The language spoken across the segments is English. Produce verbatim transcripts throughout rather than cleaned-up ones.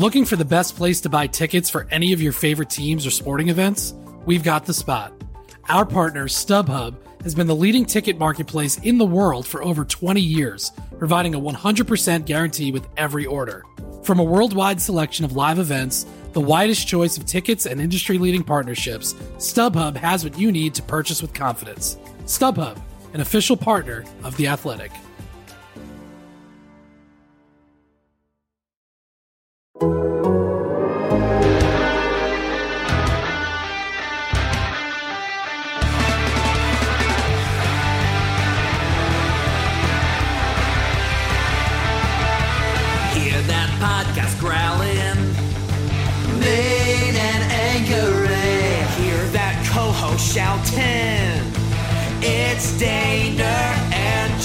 Looking for the best place to buy tickets for any of your favorite teams or sporting events? We've got the spot. Our partner, StubHub, has been the leading ticket marketplace in the world for over twenty years, providing a one hundred percent guarantee with every order. From a worldwide selection of live events, the widest choice of tickets and industry-leading partnerships, StubHub has what you need to purchase with confidence. StubHub, an official partner of The Athletic. Podcast growling, main and angering. Hear that co-host shouting. It's Daner and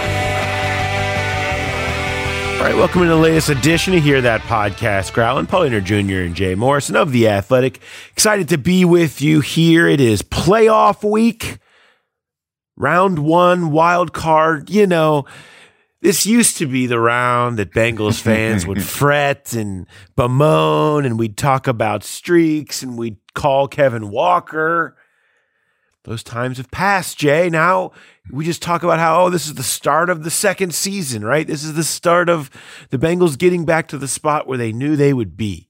Jay. All right, welcome to the latest edition of Hear That Podcast growling. Paul Dehner Junior and Jay Morrison of The Athletic. Excited to be with you here. It is playoff week. Round one, wild card, you know. This used to be the round that Bengals fans would fret and bemoan, and we'd talk about streaks, and we'd call Kevin Walker. Those times have passed, Jay. Now we just talk about how, oh, this is the start of the second season, right? This is the start of the Bengals getting back to the spot where they knew they would be.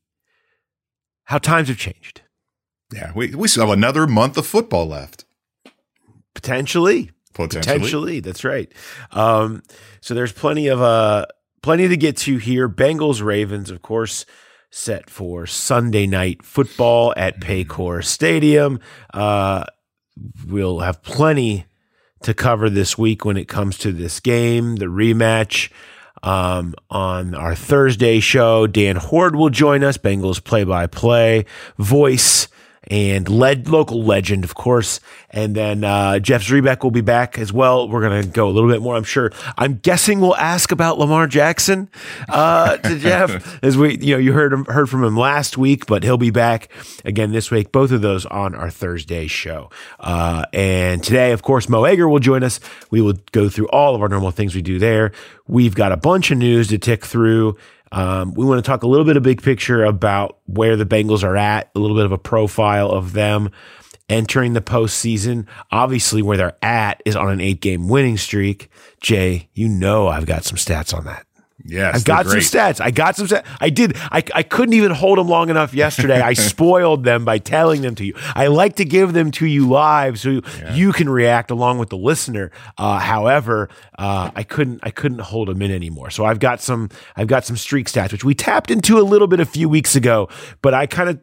How times have changed. Yeah, we, we still have another month of football left. Potentially. Potentially. Potentially, that's right. Um, so there's plenty of uh, plenty to get to here. Bengals Ravens, of course, set for Sunday night football at Paycor Stadium. Uh, we'll have plenty to cover this week when it comes to this game, the rematch. Um, on our Thursday show, Dan Hoard will join us, Bengals play-by-play voice and led, local legend, of course. And then uh, Jeff Zrebiec will be back as well. We're going to go a little bit more, I'm sure. I'm guessing we'll ask about Lamar Jackson uh, to Jeff, as we, you know, you heard him, heard from him last week, but he'll be back again this week. Both of those on our Thursday show. Uh, and today, of course, Mo Egger will join us. We will go through all of our normal things we do there. We've got a bunch of news to tick through. Um, we want to talk a little bit of big picture about where the Bengals are at, a little bit of a profile of them entering the postseason. Obviously, where they're at is on an eight-game winning streak. Jay, you know I've got some stats on that. Yes, I've got great. some stats. I got some stats. I did. I, I couldn't even hold them long enough yesterday. I spoiled them by telling them to you. I like to give them to you live so yeah. you can react along with the listener. Uh, however, uh, I couldn't. I couldn't hold them in anymore. So I've got some. I've got some streak stats, which we tapped into a little bit a few weeks ago. But I kind of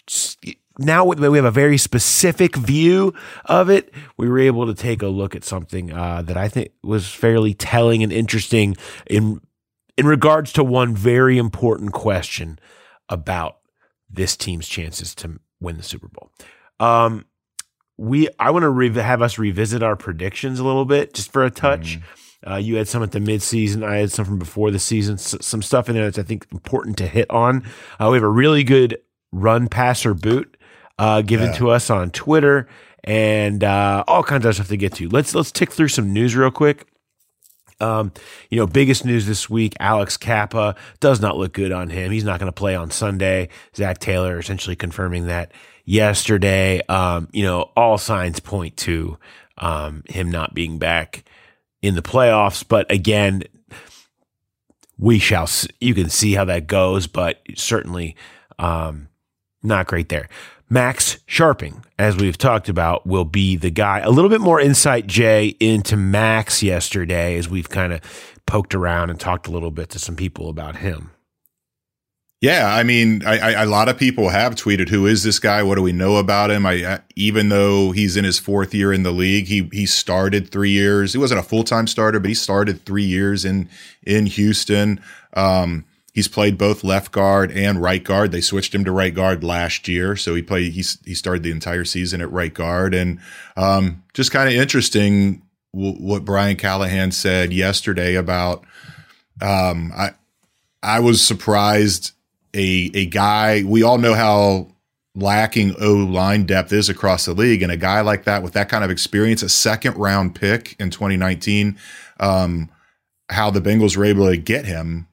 now we have a very specific view of it. We were able to take a look at something uh, that I think was fairly telling and interesting in. in regards to one very important question about this team's chances to win the Super Bowl. Um, we, I want to re- have us revisit our predictions a little bit, just for a touch. Mm. Uh, you had some at the midseason. I had some from before the season. S- some stuff in there that's, I think, important to hit on. Uh, we have a really good run, pass, or boot uh, given yeah. to us on Twitter, and uh, all kinds of stuff to get to. Let's let's tick through some news real quick. Um, you know, biggest news this week, Alex Kappa does not look good on him. He's not going to play on Sunday. Zach Taylor essentially confirming that yesterday. Um, you know, all signs point to um, him not being back in the playoffs. But again, we shall, you can see how that goes, but certainly um, not great there. Max Scharping, as we've talked about, will be the guy. A little bit more insight, Jay, into Max yesterday as we've kind of poked around and talked a little bit to some people about him. Yeah, I mean, I, I, a lot of people have tweeted, who is this guy? What do we know about him? I, I, even though he's in his fourth year in the league, he he started three years. He wasn't a full-time starter, but he started three years in, in Houston. Um He's played both left guard and right guard. They switched him to right guard last year, so he played. He he started the entire season at right guard, and um, just kind of interesting w- what Brian Callahan said yesterday about. Um, I I was surprised a a guy. We all know how lacking O-line depth is across the league, and a guy like that with that kind of experience, a second round pick in twenty nineteen, um, how the Bengals were able to get him.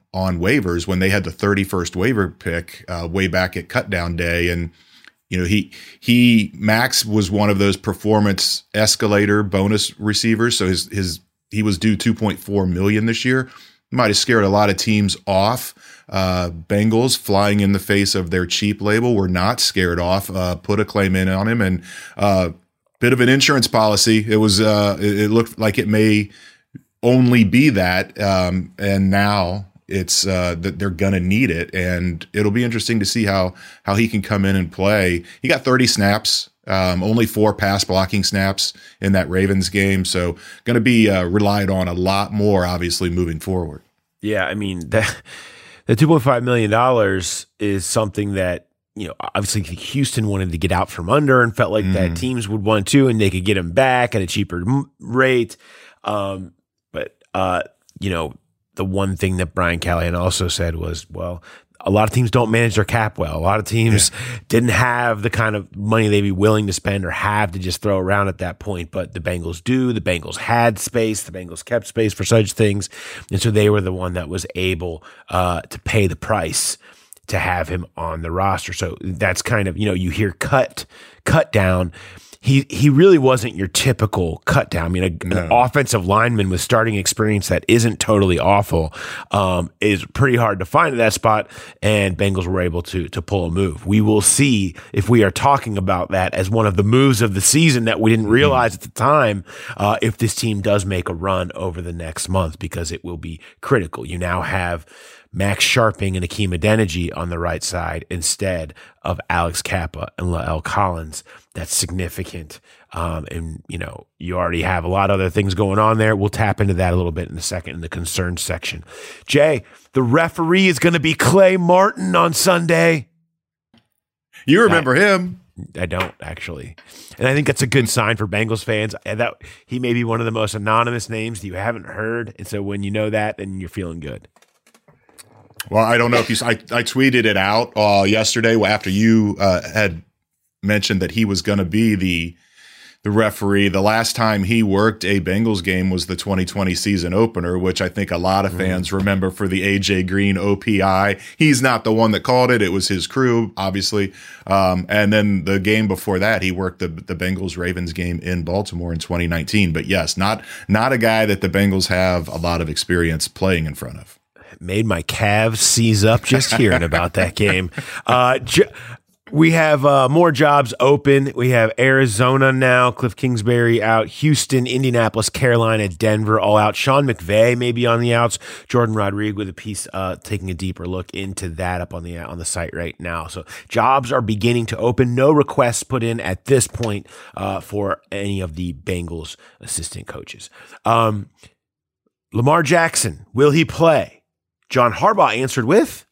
on waivers when they had the thirty-first waiver pick uh, way back at cutdown day. And, you know, he, he, Max was one of those performance escalator bonus receivers. So his, his, he was due two point four million this year. Might have scared a lot of teams off. Uh, Bengals, flying in the face of their cheap label, were not scared off, uh, put a claim in on him, and uh, bit of an insurance policy. It was, uh, it, it looked like it may only be that. Um, and now it's, uh, that they're going to need it. And it'll be interesting to see how, how he can come in and play. He got thirty snaps, um, only four pass blocking snaps in that Ravens game. So going to be uh, relied on a lot more, obviously, moving forward. Yeah. I mean, that, the two point five million dollars is something that, you know, obviously Houston wanted to get out from under and felt like mm. that teams would want to, and they could get him back at a cheaper rate. Um, but, uh, you know, the one thing that Brian Callahan also said was, well, a lot of teams don't manage their cap well. A lot of teams yeah. didn't have the kind of money they'd be willing to spend or have to just throw around at that point. But the Bengals do. The Bengals had space. The Bengals kept space for such things. And so they were the one that was able uh, to pay the price to have him on the roster. So that's kind of, you know, you hear cut, cut down. He he really wasn't your typical cut down. I mean, a, no. an offensive lineman with starting experience that isn't totally awful um, is pretty hard to find at that spot, and Bengals were able to to pull a move. We will see if we are talking about that as one of the moves of the season that we didn't realize mm-hmm. at the time, uh, if this team does make a run over the next month, because it will be critical. You now have Max Sharping and Akeem Adeniji on the right side instead of Alex Kappa and La'el Collins. That's significant. Um, and, you know, you already have a lot of other things going on there. We'll tap into that a little bit in a second in the concerns section. Jay, the referee is going to be Clay Martin on Sunday. You remember I, him. I don't, actually. And I think that's a good sign for Bengals fans. That he may be one of the most anonymous names that you haven't heard. And so when you know that, then you're feeling good. Well, I don't know if you. I, I tweeted it out uh, yesterday after you uh, had mentioned that he was going to be the the referee. The last time he worked a Bengals game was the twenty twenty season opener, which I think a lot of fans mm. remember for the A J Green O P I. He's not the one that called it; it was his crew, obviously. Um, and then the game before that, he worked the the Bengals Ravens game in Baltimore in twenty nineteen. But yes, not not a guy that the Bengals have a lot of experience playing in front of. Made my calves seize up just hearing about that game. Uh, j- we have uh, more jobs open. We have Arizona now, Cliff Kingsbury out, Houston, Indianapolis, Carolina, Denver, all out. Sean McVay may be on the outs. Jordan Rodriguez with a piece uh, taking a deeper look into that up on the on the site right now. So jobs are beginning to open. No requests put in at this point uh, for any of the Bengals assistant coaches. Um, Lamar Jackson, will he play? John Harbaugh answered with,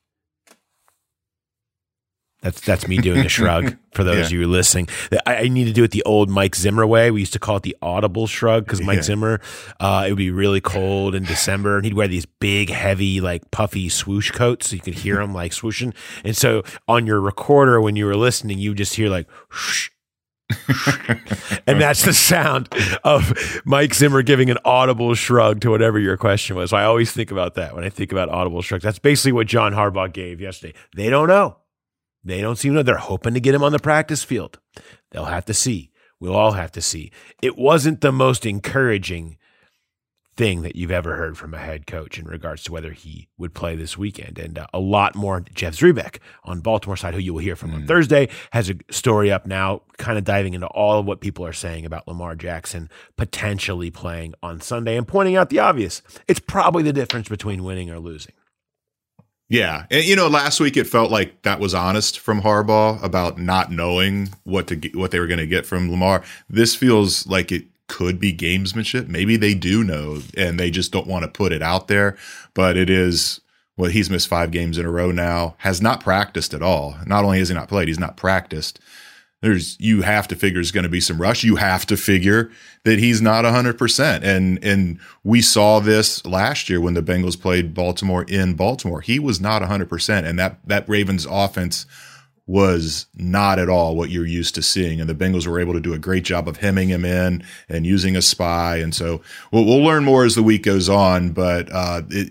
that's that's me doing a shrug for those yeah. of you who are listening. I, I need to do it the old Mike Zimmer way. We used to call it the audible shrug because Mike yeah. Zimmer, uh, it would be really cold in December and he'd wear these big, heavy, like puffy swoosh coats so you could hear him like swooshing. And so on your recorder, when you were listening, you just hear like, whoosh. And that's the sound of Mike Zimmer giving an audible shrug to whatever your question was. So I always think about that when I think about audible shrugs. That's basically what John Harbaugh gave yesterday. They don't know. They don't seem to know. They're hoping to get him on the practice field. They'll have to see. We'll all have to see. It wasn't the most encouraging thing that you've ever heard from a head coach in regards to whether he would play this weekend. And uh, a lot more. Jeff Zrebiec on Baltimore side, who you will hear from mm. on Thursday, has a story up now kind of diving into all of what people are saying about Lamar Jackson potentially playing on Sunday and pointing out the obvious. It's probably the difference between winning or losing. Yeah. And, you know, last week it felt like that was honest from Harbaugh about not knowing what to get, what they were going to get from Lamar. This feels like it could be gamesmanship. Maybe they do know and they just don't want to put it out there, but it is well, he's missed five games in a row now, has not practiced at all. Not only has he not played, he's not practiced. There's, you have to figure there's going to be some rush. You have to figure that he's not a hundred percent. And, and we saw this last year when the Bengals played Baltimore in Baltimore. He was not a hundred percent. And that, that Ravens offense was not at all what you're used to seeing. And the Bengals were able to do a great job of hemming him in and using a spy. And so we'll, we'll learn more as the week goes on, but uh, it,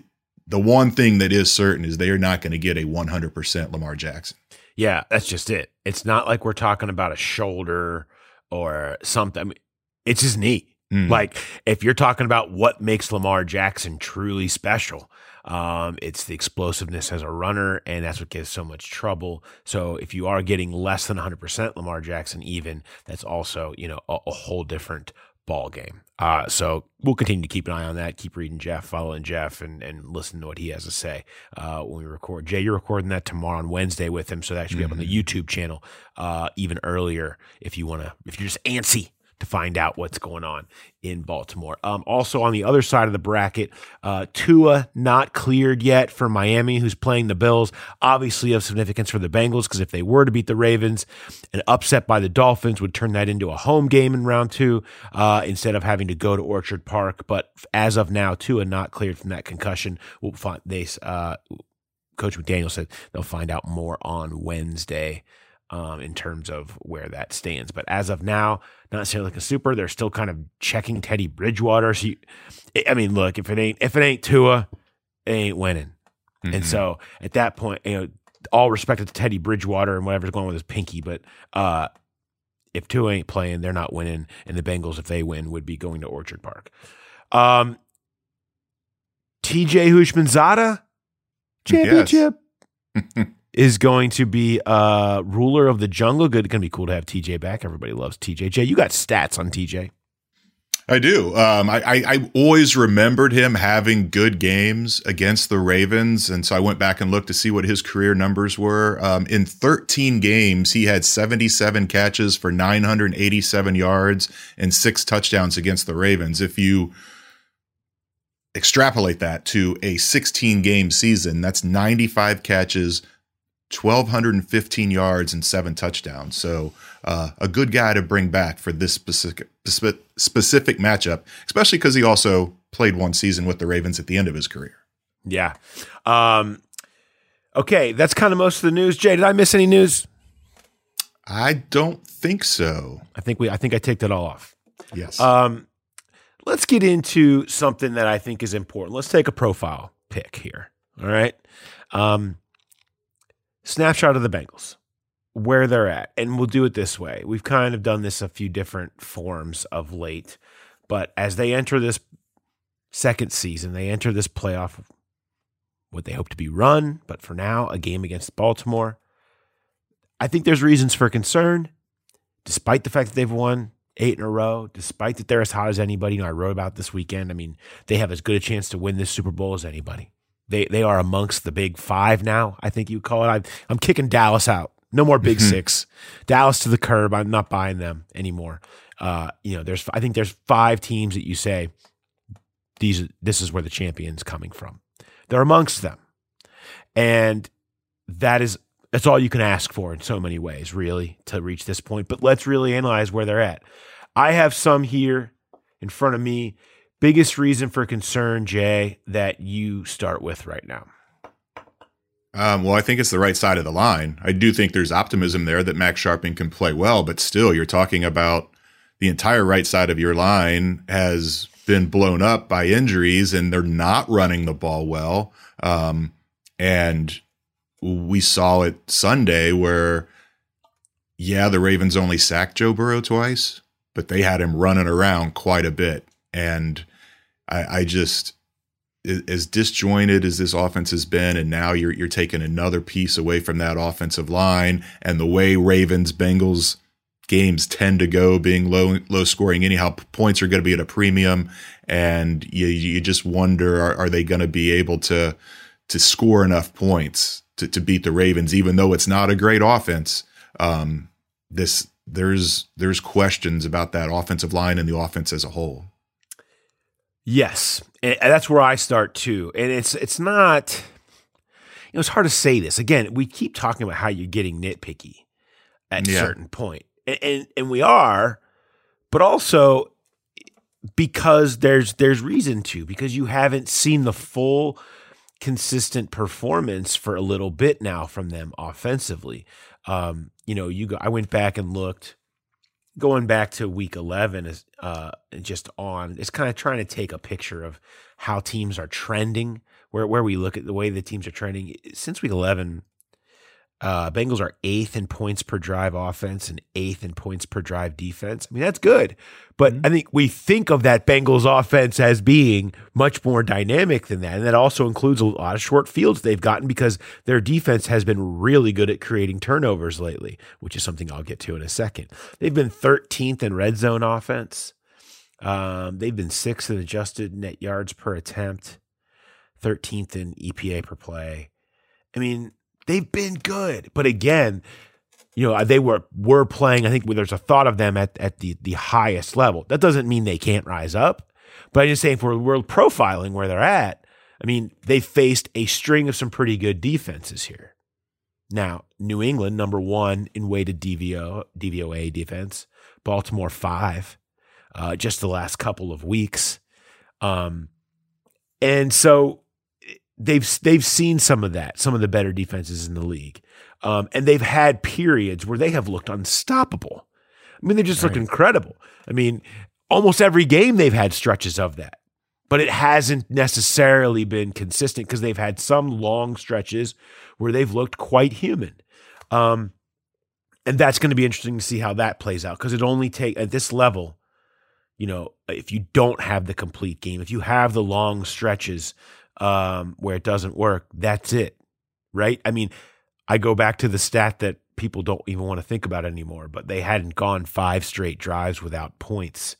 the one thing that is certain is they are not going to get a one hundred percent Lamar Jackson. Yeah, that's just it. It's not like we're talking about a shoulder or something. I mean, it's his knee. Mm. Like, if you're talking about what makes Lamar Jackson truly special, um, it's the explosiveness as a runner, and that's what gives so much trouble. So if you are getting less than one hundred percent Lamar Jackson even, that's also, you know, a, a whole different ball game. Uh, so we'll continue to keep an eye on that. Keep reading Jeff, following Jeff, and and listen to what he has to say uh, when we record. Jay, you're recording that tomorrow on Wednesday with him, so that should be mm-hmm. up on the YouTube channel uh, even earlier if you want to. If you're just antsy to find out what's going on in Baltimore. Um, also on the other side of the bracket, uh, Tua not cleared yet for Miami, who's playing the Bills. Obviously of significance for the Bengals, because if they were to beat the Ravens, an upset by the Dolphins would turn that into a home game in round two uh, instead of having to go to Orchard Park. But as of now, Tua not cleared from that concussion. We'll find they, uh, Coach McDaniel said they'll find out more on Wednesday. Um, in terms of where that stands. But as of now, not necessarily like a super. They're still kind of checking Teddy Bridgewater. So you, I mean, look, if it ain't if it ain't Tua, it ain't winning. Mm-hmm. And so at that point, you know, all respect to Teddy Bridgewater and whatever's going on with his pinky, but uh, if Tua ain't playing, they're not winning. And the Bengals, if they win, would be going to Orchard Park. Um, T J Houshmandzadeh championship. Yes. Is going to be uh, ruler of the jungle. Good, going to be cool to have T J back. Everybody loves T J. Jay, you got stats on T J. I do. Um, I, I, I always remembered him having good games against the Ravens, and so I went back and looked to see what his career numbers were. Um, in thirteen games, he had seventy-seven catches for nine hundred eighty-seven yards and six touchdowns against the Ravens. If you extrapolate that to a sixteen-game season, that's ninety-five catches, twelve fifteen yards and seven touchdowns. So uh, a good guy to bring back for this specific specific matchup, especially because he also played one season with the Ravens at the end of his career. Yeah. Um, okay, that's kind of most of the news. Jay, did I miss any news? I don't think so. I think we. I think I take that all off. Yes. Um, let's get into something that I think is important. Let's take a profile pick here. All right. Um, Snapshot of the Bengals, where they're at. And we'll do it this way. We've kind of done this a few different forms of late, but as they enter this second season, they enter this playoff, what they hope to be run, but for now, a game against Baltimore. I think there's reasons for concern, despite the fact that they've won eight in a row, despite that they're as hot as anybody. You know, I wrote about this weekend. I mean, they have as good a chance to win this Super Bowl as anybody. They they are amongst the big five now, I think you call it. I'm, I'm kicking Dallas out. No more big mm-hmm. six. Dallas to the curb. I'm not buying them anymore. Uh, you know, there's I think there's five teams that you say these this is where the champion's coming from. They're amongst them. And that is that's all you can ask for in so many ways, really, to reach this point. But let's really analyze where they're at. I have some here in front of me. Biggest reason for concern, Jay, that you start with right now? Um, well, I think it's the right side of the line. I do think there's optimism there that Max Sharping can play well, but still, you're talking about the entire right side of your line has been blown up by injuries, and they're not running the ball well. Um, and we saw it Sunday where, yeah, the Ravens only sacked Joe Burrow twice, but they had him running around quite a bit. And I, I just, as disjointed as this offense has been, and now you're you're taking another piece away from that offensive line, and the way Ravens Bengals games tend to go, being low low scoring anyhow, points are going to be at a premium, and you you just wonder, are, are they going to be able to to score enough points to to beat the Ravens, even though it's not a great offense. Um, this there's there's questions about that offensive line and the offense as a whole. Yes, and that's where I start too. And it's it's not, you know, it's hard to say this. Again, we keep talking about how you're getting nitpicky at yeah. a certain point. And, and and we are, but also because there's there's reason to, because you haven't seen the full consistent performance for a little bit now from them offensively. Um, you know, you go, I went back and looked. Going back to week eleven is uh, just on, it's kind of trying to take a picture of how teams are trending where where we look at the way the teams are trending since week eleven. Uh, Bengals are eighth in points per drive offense and eighth in points per drive defense. I mean, that's good. But mm-hmm. I think we think of that Bengals offense as being much more dynamic than that. And that also includes a lot of short fields they've gotten because their defense has been really good at creating turnovers lately, which is something I'll get to in a second. They've been thirteenth in red zone offense. Um, they've been sixth in adjusted net yards per attempt, thirteenth in E P A per play. I mean, they've been good, but again, you know, they were were playing. I think there's a thought of them at, at the the highest level. That doesn't mean they can't rise up, but I'm just saying if we're, we're profiling where they're at, I mean, they faced a string of some pretty good defenses here. Now, New England, number one in weighted D V O, D V O A defense. Baltimore, five, uh, just the last couple of weeks. Um, and so they've they've seen some of that, some of the better defenses in the league. Um, and they've had periods where they have looked unstoppable. I mean, they just right. look incredible. I mean, almost every game they've had stretches of that. But it hasn't necessarily been consistent because they've had some long stretches where they've looked quite human. Um, and that's going to be interesting to see how that plays out because it only take at this level, you know, if you don't have the complete game, if you have the long stretches um, where it doesn't work, that's it, right? I mean, I go back to the stat that people don't even want to think about anymore, but they hadn't gone five straight drives without points,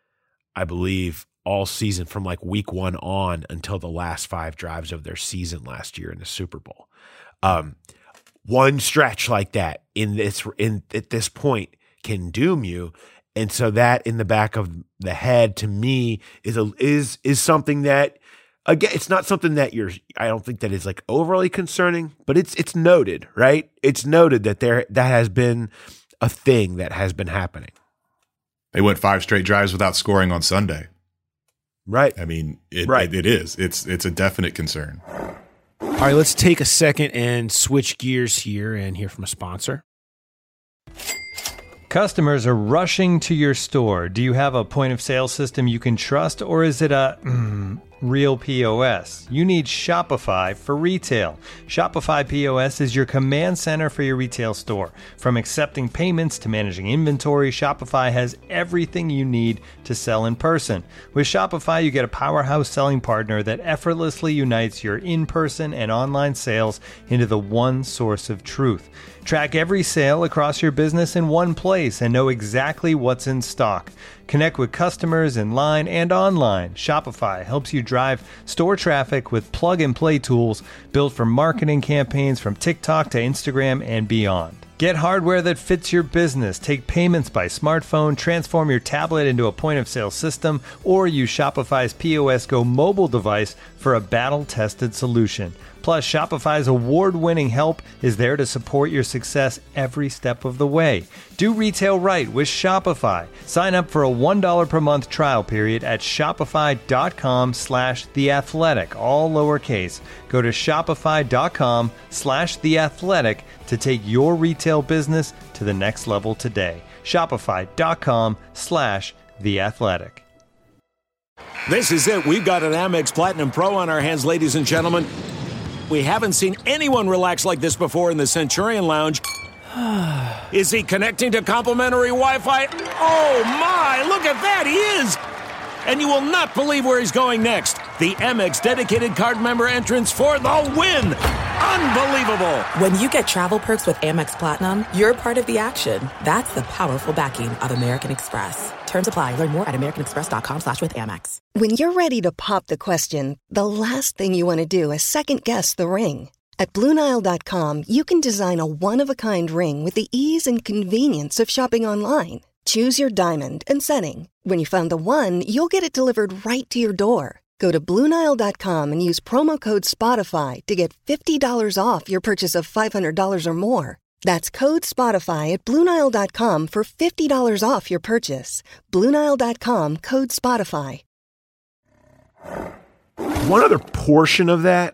I believe, all season from like week one on until the last five drives of their season last year in the Super Bowl. Um, one stretch like that in this in at this point can doom you, and so that in the back of the head to me is a is is something that again it's not something that you're I don't think that is like overly concerning, but it's it's noted, right? It's noted that there that has been a thing that has been happening. They went five straight drives without scoring on Sunday. Right. I mean, it, right. it, it is. It's it's a definite concern. All right, let's take a second and switch gears here and hear from a sponsor. Customers are rushing to your store. Do you have a point of sale system you can trust, or is it a mm, real P O S? You need Shopify for retail. Shopify P O S is your command center for your retail store. From accepting payments to managing inventory, Shopify has everything you need to sell in person. With Shopify, you get a powerhouse selling partner that effortlessly unites your in-person and online sales into the one source of truth. Track every sale across your business in one place and know exactly what's in stock. Connect with customers in line and online. Shopify helps you drive store traffic with plug-and-play tools built for marketing campaigns from TikTok to Instagram and beyond. Get hardware that fits your business. Take payments by smartphone, transform your tablet into a point-of-sale system, or use Shopify's P O S Go mobile device for a battle-tested solution. Plus, Shopify's award-winning help is there to support your success every step of the way. Do retail right with Shopify. Sign up for a one dollar per month trial period at shopify.com slash theathletic, all lowercase. Go to shopify.com slash theathletic to take your retail business to the next level today. Shopify.com slash theathletic. This is it. We've got an Amex Platinum Pro on our hands, ladies and gentlemen. We haven't seen anyone relax like this before in the Centurion Lounge. Is he connecting to complimentary Wi-Fi? Oh, my! Look at that! He is! And you will not believe where he's going next. The Amex dedicated card member entrance for the win! Unbelievable! When you get travel perks with Amex Platinum, you're part of the action. That's the powerful backing of American Express. Terms apply. Learn more at americanexpress.com slash with Amex. When you're ready to pop the question, the last thing you want to do is second-guess the ring. At Blue Nile dot com, you can design a one-of-a-kind ring with the ease and convenience of shopping online. Choose your diamond and setting. When you find the one, you'll get it delivered right to your door. Go to Blue Nile dot com and use promo code SPOTIFY to get fifty dollars off your purchase of five hundred dollars or more. That's code SPOTIFY at Blue Nile dot com for fifty dollars off your purchase. Blue Nile dot com, code SPOTIFY. One other portion of that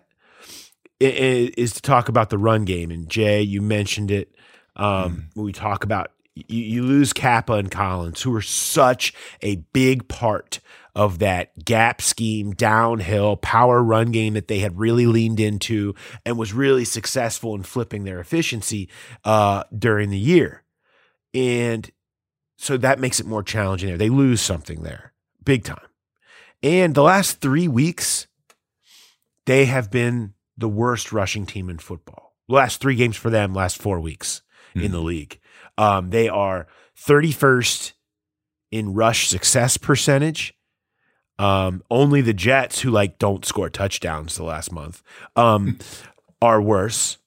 is to talk about the run game. And Jay, you mentioned it. Um, mm. When we talk about you, you lose Kappa and Collins, who are such a big part of that gap scheme, downhill, power run game that they had really leaned into and was really successful in flipping their efficiency uh, during the year. And so that makes it more challenging there. They lose something there, big time. And the last three weeks, they have been the worst rushing team in football. The last three games for them, last four weeks mm-hmm. in the league. Um, they are thirty-first in rush success percentage. Um, only the Jets, who like don't score touchdowns the last month, um, are worse.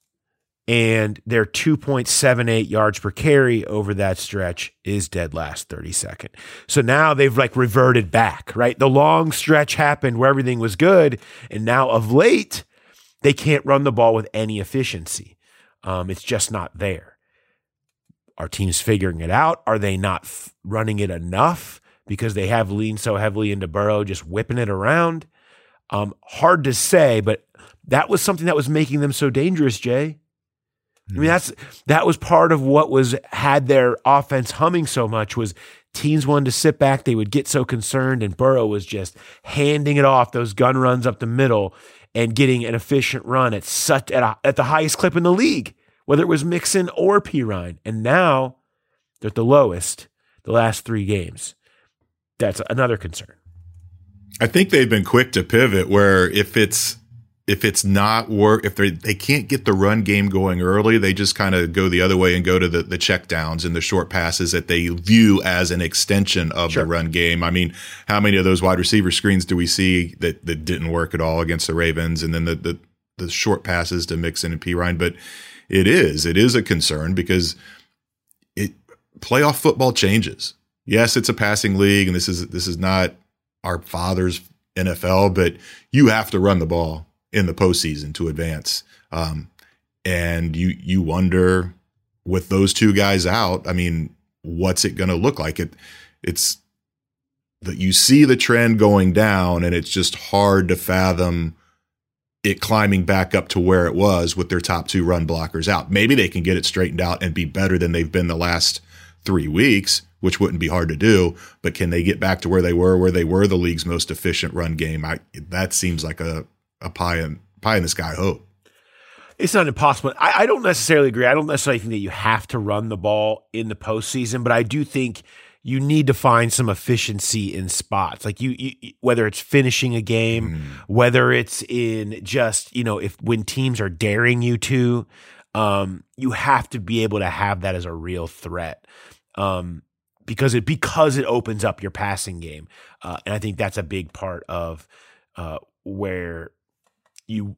And their two point seven eight yards per carry over that stretch is dead last thirty-second. So now they've like reverted back, right? The long stretch happened where everything was good. And now of late, they can't run the ball with any efficiency. Um, it's just not there. Are teams figuring it out? Are they not f- running it enough because they have leaned so heavily into Burrow, just whipping it around? Um, hard to say, but that was something that was making them so dangerous, Jay. I mean, that's that was part of what was had their offense humming so much was teams wanted to sit back. They would get so concerned, and Burrow was just handing it off, those gun runs up the middle and getting an efficient run at such at, a, at the highest clip in the league, whether it was Mixon or Pirine. And now they're at the lowest the last three games. That's another concern. I think they've been quick to pivot where if it's if it's not work, if they they can't get the run game going early, they just kind of go the other way and go to the the check downs and the short passes that they view as an extension of sure. the run game. I mean, how many of those wide receiver screens do we see that that didn't work at all against the Ravens? And then the the, the short passes to Mixon and Pirine. But it is it is a concern because it playoff football changes. Yes, it's a passing league, and this is this is not our father's N F L, but you have to run the ball in the postseason to advance. Um, and you you wonder with those two guys out, I mean, what's it going to look like? It it's that you see the trend going down, and it's just hard to fathom it climbing back up to where it was with their top two run blockers out. Maybe they can get it straightened out and be better than they've been the last three weeks, which wouldn't be hard to do. But can they get back to where they were, where they were the league's most efficient run game? I, that seems like a a pie in, pie in the sky hope. It's not impossible. I, I don't necessarily agree. I don't necessarily think that you have to run the ball in the postseason, but I do think you need to find some efficiency in spots. Like you, you whether it's finishing a game, mm. whether it's in just, you know, if when teams are daring you to, um, you have to be able to have that as a real threat. Um, because it because it opens up your passing game. Uh, and I think that's a big part of uh, where you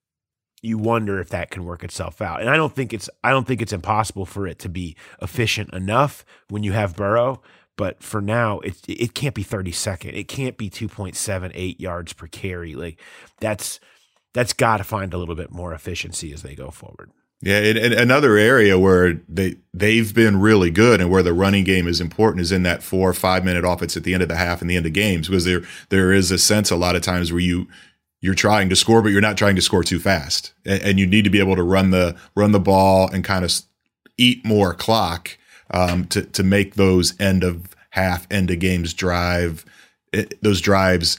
you wonder if that can work itself out. And I don't think it's I don't think it's impossible for it to be efficient enough when you have Burrow, but for now it it can't be thirty-second. It can't be two point seven eight yards per carry. Like that's that's got to find a little bit more efficiency as they go forward. Yeah, and, and another area where they they've been really good and where the running game is important is in that four or five minute offense at the end of the half and the end of games, because there there is a sense a lot of times where you you're trying to score, but you're not trying to score too fast, and, and you need to be able to run the run the ball and kind of eat more clock um, to to make those end of half, end of games drive it, those drives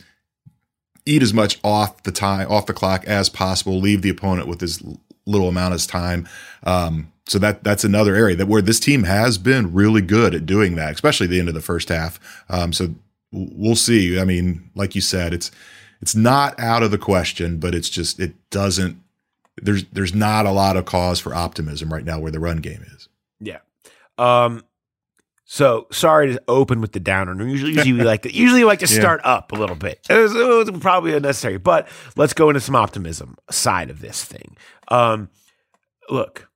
eat as much off the time off the clock as possible, leave the opponent with as little amount of time. Um, so that that's another area that where this team has been really good at doing that, especially at the end of the first half. Um, so we'll see. I mean, like you said, it's it's not out of the question, but it's just it doesn't. There's there's not a lot of cause for optimism right now where the run game is. Yeah. Um. So sorry to open with the downer. Usually, usually we like to usually we like to start yeah. up a little bit. It was, it was probably unnecessary, but let's go into some optimism side of this thing. Um, look,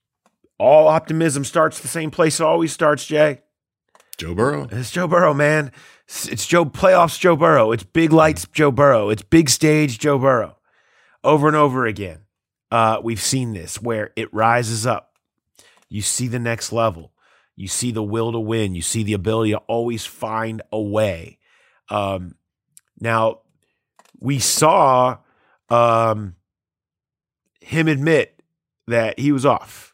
all optimism starts the same place it always starts, Jay. Joe Burrow. It's Joe Burrow, man. It's, it's Joe playoffs, Joe Burrow. It's big lights, Joe Burrow. It's big stage, Joe Burrow. Over and over again, uh, we've seen this where it rises up. You see the next level. You see the will to win. You see the ability to always find a way. Um, now, we saw um, him admit that he was off.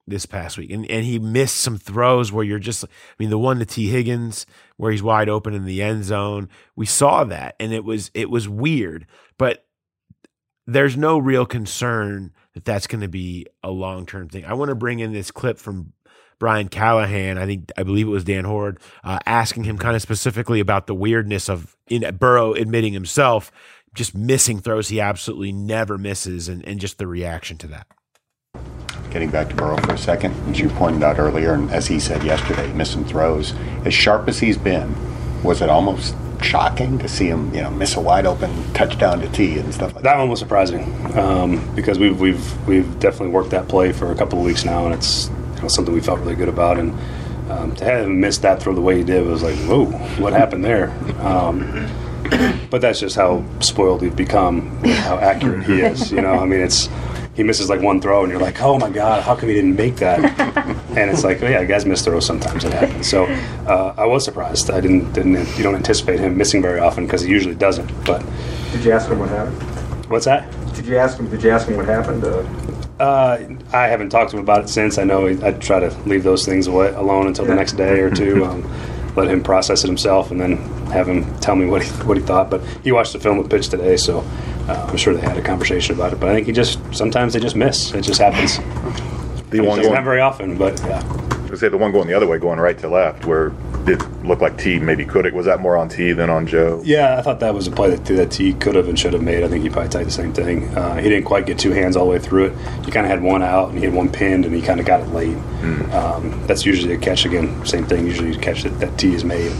this past week. And and he missed some throws where you're just, I mean, the one to T. Higgins where he's wide open in the end zone. We saw that, and it was it was weird. But there's no real concern that that's going to be a long-term thing. I want to bring in this clip from Brian Callahan. I think I believe it was Dan Horde uh, asking him kind of specifically about the weirdness of in Burrow admitting himself just missing throws he absolutely never misses, and, and just the reaction to that. Getting back to Burrow for a second, as you pointed out earlier, and as he said yesterday, missing throws. As sharp as he's been, was it almost shocking to see him, you know, miss a wide open touchdown to T and stuff like that? That one was surprising um, because we've we've we've definitely worked that play for a couple of weeks now, and it's, you know, something we felt really good about. And um, to have him miss that throw the way he did was like, whoa, what happened there? Um, but that's just how spoiled we've become with how accurate he is. You know, I mean, it's he misses like one throw, and you're like, oh my God, how come he didn't make that? And it's like, oh yeah, guys miss throws sometimes. It happens. So uh, I was surprised. I didn't didn't you don't anticipate him missing very often because he usually doesn't. But did you ask him what happened? What's that? Did you ask him? Did you ask him what happened? Uh, uh, I haven't talked to him about it since. I know he, I try to leave those things away, alone until yeah. the next day or two. Um, let him process it himself, and then have him tell me what he what he thought. But he watched the film with Pitch today, so uh, I'm sure they had a conversation about it. But I think he just sometimes they just miss. It just happens. The one going, not very often, but yeah. I say the one going the other way, going right to left, where it looked like T maybe could it. Was that more on T than on Joe? Yeah, I thought that was a play that, that T could have and should have made. I think he probably tied the same thing. Uh, he didn't quite get two hands all the way through it. He kind of had one out, and he had one pinned, and he kind of got it late. Mm. Um, that's usually a catch. Again, same thing. Usually a catch that, that T is made.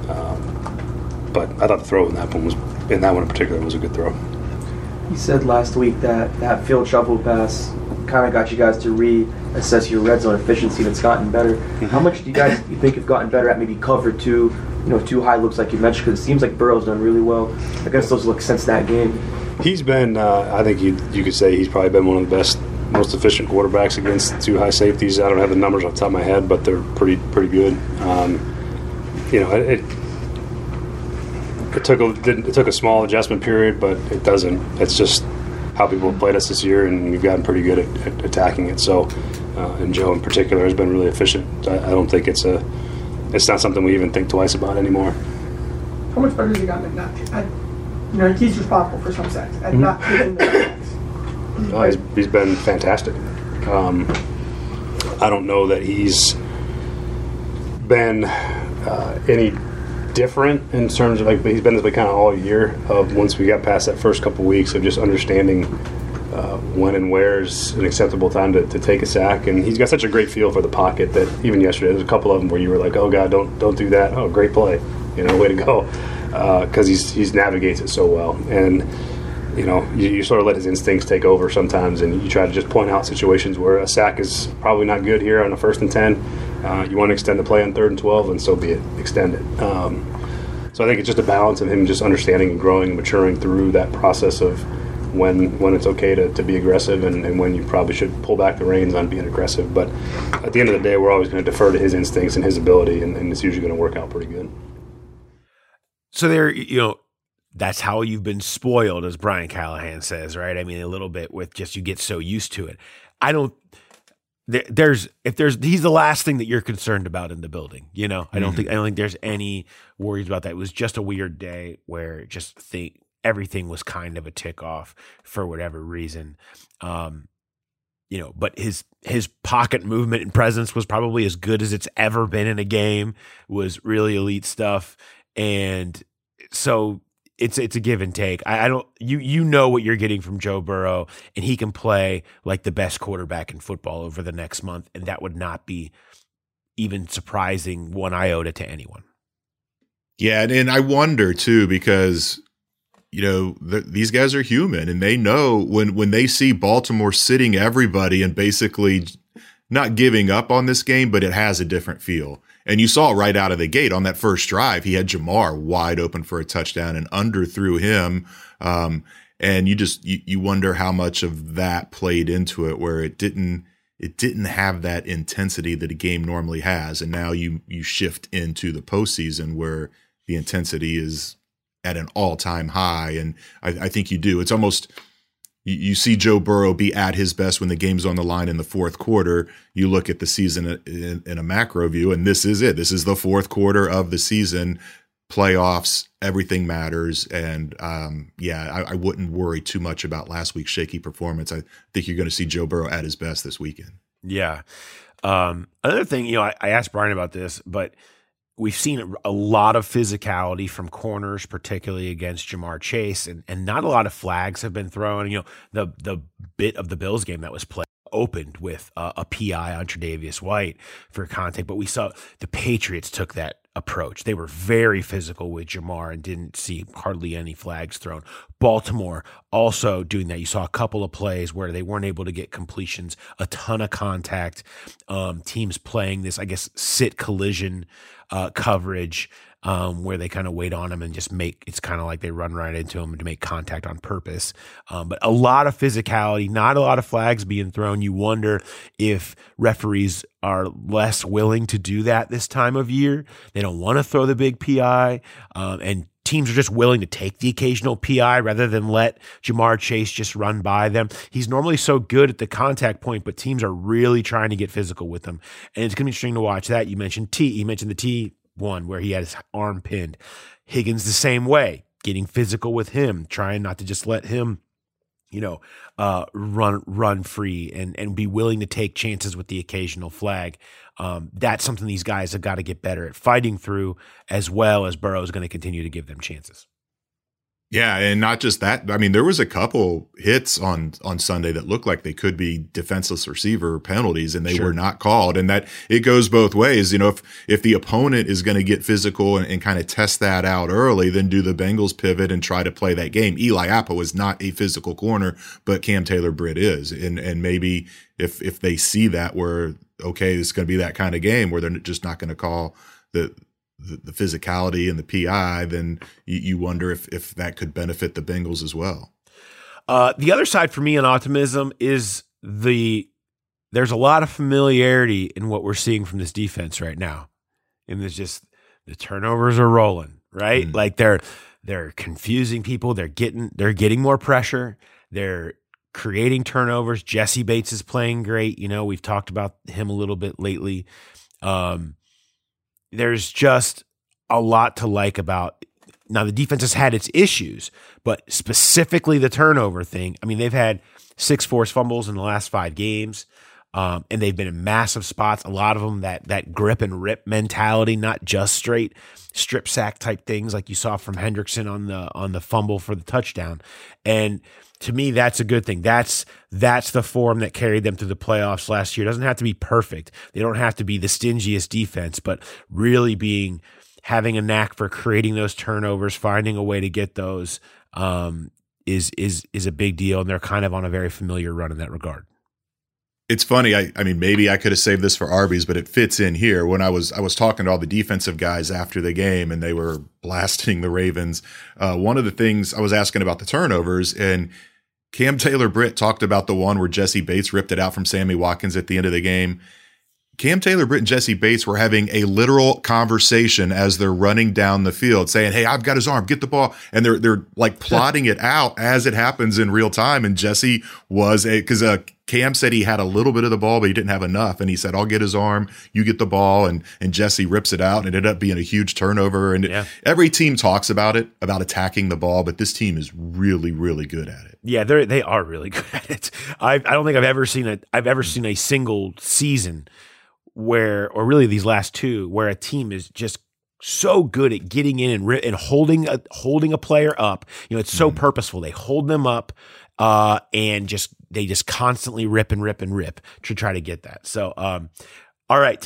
Um, but I thought the throw in that one was, in that one in particular, was a good throw. You said last week that that field shuffle pass kind of got you guys to reassess your red zone efficiency, and it's gotten better. Mm-hmm. How much do you guys you think have gotten better at maybe cover two, you know, two high looks like you mentioned? Because it seems like Burrow's done really well. I guess those looks since that game. He's been, uh, I think you you could say he's probably been one of the best, most efficient quarterbacks against two high safeties. I don't have the numbers off the top of my head, but they're pretty pretty good. Um, you know, it, it it took a it took a small adjustment period, but it doesn't. It's just how people have played us this year, and we've gotten pretty good at, at attacking it. So, uh, and Joe in particular has been really efficient. I, I don't think it's a, it's not something we even think twice about anymore. How much better has he gotten at not, at, you know, he's responsible for some sacks, at mm-hmm. not taking the sacks? No, he's, he's been fantastic. Um, I don't know that he's been uh, any different in terms of, like, he's been this way kind of all year of once we got past that first couple weeks of just understanding uh, when and where is an acceptable time to, to take a sack. And he's got such a great feel for the pocket that even yesterday there's a couple of them where you were like, oh God, don't don't do that. Oh, great play, you know, way to go, because uh, he's he's navigates it so well. And you know, you, you sort of let his instincts take over sometimes, and you try to just point out situations where a sack is probably not good here on a first and ten. Uh, you want to extend the play on third and twelve, and so be it. Extend it. Um, so I think it's just a balance of him just understanding and growing and maturing through that process of when when it's okay to, to be aggressive and, and when you probably should pull back the reins on being aggressive. But at the end of the day, we're always going to defer to his instincts and his ability, and, and it's usually going to work out pretty good. So there, you know, that's how you've been spoiled, as Brian Callahan says, right? I mean, a little bit with just you get so used to it. I don't. There's if there's he's the last thing that you're concerned about in the building, you know. I don't mm-hmm. think I don't think there's any worries about that. It was just a weird day where just think everything was kind of a tick off for whatever reason, um, you know. But his his pocket movement and presence was probably as good as it's ever been in a game. It was really elite stuff, and so. It's it's a give and take. I, I don't you you know what you're getting from Joe Burrow, and he can play like the best quarterback in football over the next month, and that would not be even surprising one iota to anyone. Yeah, and, and I wonder too, because you know the, these guys are human, and they know when when they see Baltimore sitting everybody and basically not giving up on this game, but it has a different feel. And you saw right out of the gate on that first drive, he had Jamar wide open for a touchdown and underthrew him. Um, and you just you, you wonder how much of that played into it, where it didn't it didn't have that intensity that a game normally has. And now you you shift into the postseason where the intensity is at an all time high. And I, I think you do. It's almost you, you see Joe Burrow be at his best when the game's on the line in the fourth quarter. You look at the season in, in a macro view, and this is it. This is the fourth quarter of the season. Playoffs, everything matters. And um, yeah, I, I wouldn't worry too much about last week's shaky performance. I think you're going to see Joe Burrow at his best this weekend. Yeah. Um, another thing, you know, I, I asked Brian about this, but we've seen a lot of physicality from corners, particularly against Jamar Chase, and, and not a lot of flags have been thrown. You know, the the bit of the Bills game that was played opened with uh, a P I on Tre'Davious White for contact, but we saw the Patriots took that approach. They were very physical with Jamar and didn't see hardly any flags thrown. Baltimore also doing that. You saw a couple of plays where they weren't able to get completions, a ton of contact. Um, teams playing this, I guess, sit collision uh, coverage um, where they kind of wait on them and just make, it's kind of like they run right into them to make contact on purpose. Um, but a lot of physicality, not a lot of flags being thrown. You wonder if referees are less willing to do that this time of year. They don't want to throw the big P I, um, and teams are just willing to take the occasional P I rather than let Jamar Chase just run by them. He's normally so good at the contact point, but teams are really trying to get physical with him. And it's going to be interesting to watch that. You mentioned T. You mentioned the T one where he had his arm pinned. Higgins the same way, getting physical with him, trying not to just let him, you know, uh, run run free and and be willing to take chances with the occasional flag. Um, that's something these guys have got to get better at fighting through, as well as Burrow is going to continue to give them chances. Yeah, and not just that. I mean, there was a couple hits on on Sunday that looked like they could be defenseless receiver penalties, and they Sure. were not called. And that it goes both ways. You know, if if the opponent is going to get physical and, and kind of test that out early, then do the Bengals pivot and try to play that game. Eli Apple is not a physical corner, but Cam Taylor-Britt is, and and maybe if if they see that where okay, it's going to be that kind of game where they're just not going to call the. The, the physicality and the P I, then you, you wonder if if that could benefit the Bengals as well. Uh, the other side for me in optimism is the there's a lot of familiarity in what we're seeing from this defense right now, and there's just the turnovers are rolling, right? Mm. Like they're they're confusing people. They're getting they're getting more pressure. They're creating turnovers. Jesse Bates is playing great. You know, we've talked about him a little bit lately. Um, There's just a lot to like about now. The defense has had its issues, but specifically the turnover thing. I mean, they've had six forced fumbles in the last five games, um, and they've been in massive spots. A lot of them that that grip and rip mentality, not just straight strip sack type things like you saw from Hendrickson on the on the fumble for the touchdown. And to me, that's a good thing. That's that's the form that carried them to the playoffs last year. It doesn't have to be perfect. They don't have to be the stingiest defense, but really being having a knack for creating those turnovers, finding a way to get those um, is is is a big deal. And they're kind of on a very familiar run in that regard. It's funny. I, I mean, maybe I could have saved this for Arby's, but it fits in here. When I was I was talking to all the defensive guys after the game, and they were blasting the Ravens. Uh, one of the things I was asking about the turnovers, and Cam Taylor-Britt talked about the one where Jesse Bates ripped it out from Sammy Watkins at the end of the game. Cam Taylor-Britt and Jesse Bates were having a literal conversation as they're running down the field saying, hey, I've got his arm, get the ball. And they're they're like plotting it out as it happens in real time. And Jesse was a because uh, Cam said he had a little bit of the ball, but he didn't have enough. And he said, I'll get his arm, you get the ball. And and Jesse rips it out, and it ended up being a huge turnover. And yeah. every team talks about it, about attacking the ball, but this team is really, really good at it. Yeah, they they are really good at it. I I don't think I've ever seen a I've ever seen a single season where, or really these last two, where a team is just so good at getting in and and holding a holding a player up. You know, it's so mm. purposeful. They hold them up uh, and just they just constantly rip and rip and rip to try to get that. So, um, all right,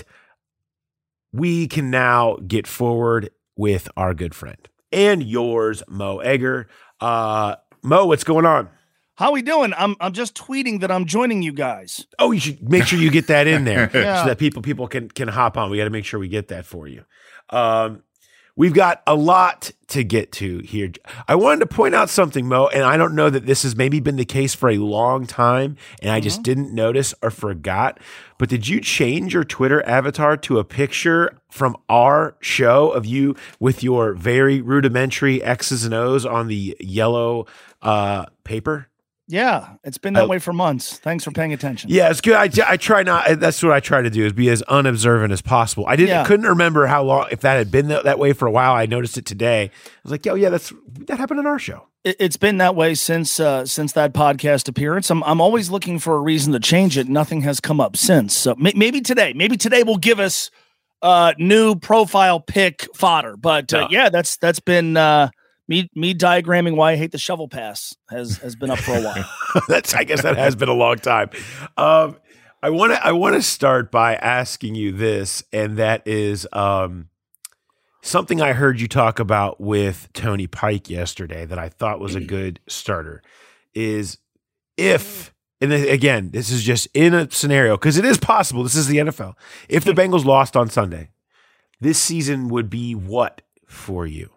we can now get forward with our good friend and yours, Mo Egger. Uh, Mo, what's going on? How we doing? I'm I'm just tweeting that I'm joining you guys. Oh, you should make sure you get that in there yeah. so that people people can can hop on. We got to make sure we get that for you. Um, we've got a lot to get to here. I wanted to point out something, Mo, and I don't know that this has maybe been the case for a long time, and I just mm-hmm. didn't notice or forgot. But did you change your Twitter avatar to a picture from our show of you with your very rudimentary X's and O's on the yellow uh, paper? Yeah, it's been that I, way for months. Thanks for paying attention. Yeah, it's good. I, I try not. That's what I try to do is be as unobservant as possible. I didn't Yeah. couldn't remember how long if that had been that, that way for a while. I noticed it today. I was like, oh yeah, that's that happened in our show. It, it's been that way since uh, since that podcast appearance. I'm I'm always looking for a reason to change it. Nothing has come up since. So may, maybe today, maybe today will give us uh, new profile pick fodder. But uh, No. yeah, that's that's been. Uh, Me me diagramming why I hate the shovel pass has has been up for a while. That's I guess that has been a long time. Um, I want to I want to start by asking you this, and that is um, something I heard you talk about with Tony Pike yesterday that I thought was a good starter. Is if and then, again, this is just in a scenario because it is possible. This is the N F L. If the Bengals lost on Sunday, this season would be what for you?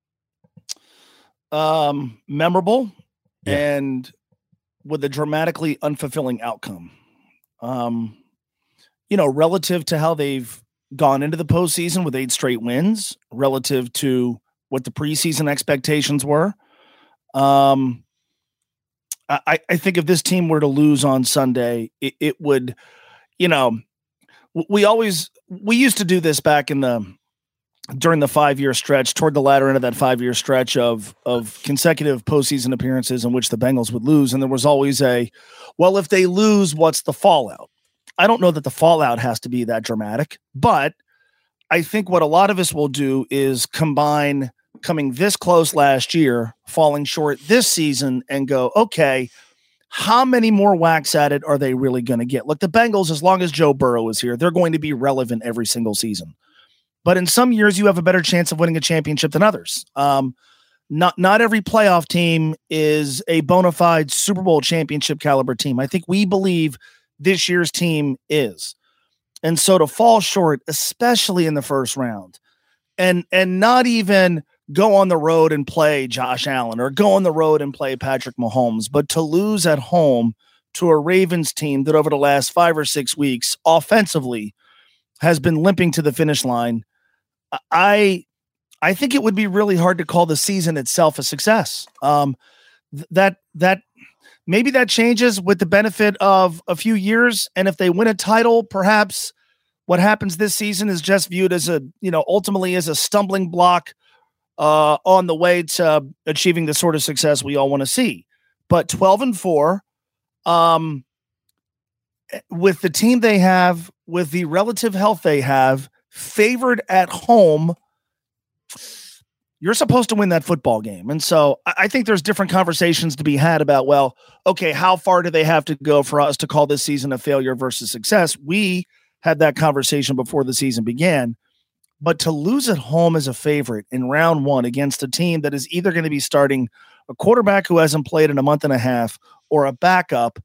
Um, memorable Yeah. and with a dramatically unfulfilling outcome. Um, you know, relative to how they've gone into the postseason with eight straight wins, relative to what the preseason expectations were. Um, I, I think if this team were to lose on Sunday, it, it would, you know, w- we always, we used to do this back in the, during the five-year stretch, toward the latter end of that five-year stretch of of consecutive postseason appearances in which the Bengals would lose. And there was always a, well, if they lose, what's the fallout? I don't know that the fallout has to be that dramatic, but I think what a lot of us will do is combine coming this close last year, falling short this season, and go, okay, how many more whacks at it are they really going to get? Look, the Bengals, as long as Joe Burrow is here, they're going to be relevant every single season. But in some years, you have a better chance of winning a championship than others. Um, not not every playoff team is a bona fide Super Bowl championship caliber team. I think we believe this year's team is. And so to fall short, especially in the first round, and and not even go on the road and play Josh Allen or go on the road and play Patrick Mahomes, but to lose at home to a Ravens team that over the last five or six weeks offensively has been limping to the finish line, I I think it would be really hard to call the season itself a success. Um, th- that that maybe that changes with the benefit of a few years, and if they win a title, perhaps what happens this season is just viewed as a, you know, ultimately as a stumbling block uh, on the way to achieving the sort of success we all want to see. But twelve and four, um, with the team they have, with the relative health they have, favored at home, you're supposed to win that football game. And so I think there's different conversations to be had about, well, okay, how far do they have to go for us to call this season a failure versus success? We had that conversation before the season began, but to lose at home as a favorite in round one against a team that is either going to be starting a quarterback who hasn't played in a month and a half or a backup,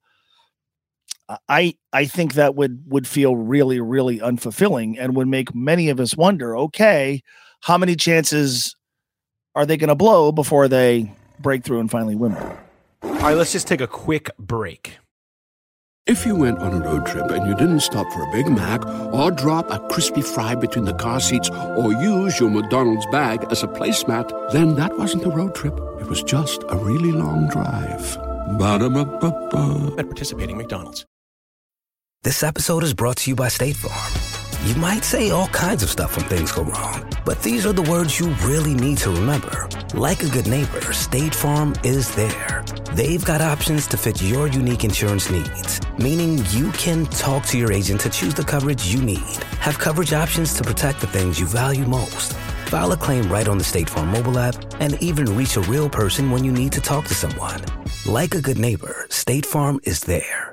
I I think that would would feel really, really unfulfilling and would make many of us wonder, okay, how many chances are they going to blow before they break through and finally win one? All right, let's just take a quick break. If you went on a road trip and you didn't stop for a Big Mac or drop a crispy fry between the car seats or use your McDonald's bag as a placemat, then that wasn't a road trip. It was just a really long drive. Ba-da-ba-ba-ba. At participating McDonald's. This episode is brought to you by State Farm. You might say all kinds of stuff when things go wrong, but these are the words you really need to remember. Like a good neighbor, State Farm is there. They've got options to fit your unique insurance needs, meaning you can talk to your agent to choose the coverage you need. Have coverage options to protect the things you value most. File a claim right on the State Farm mobile app and even reach a real person when you need to talk to someone. Like a good neighbor, State Farm is there.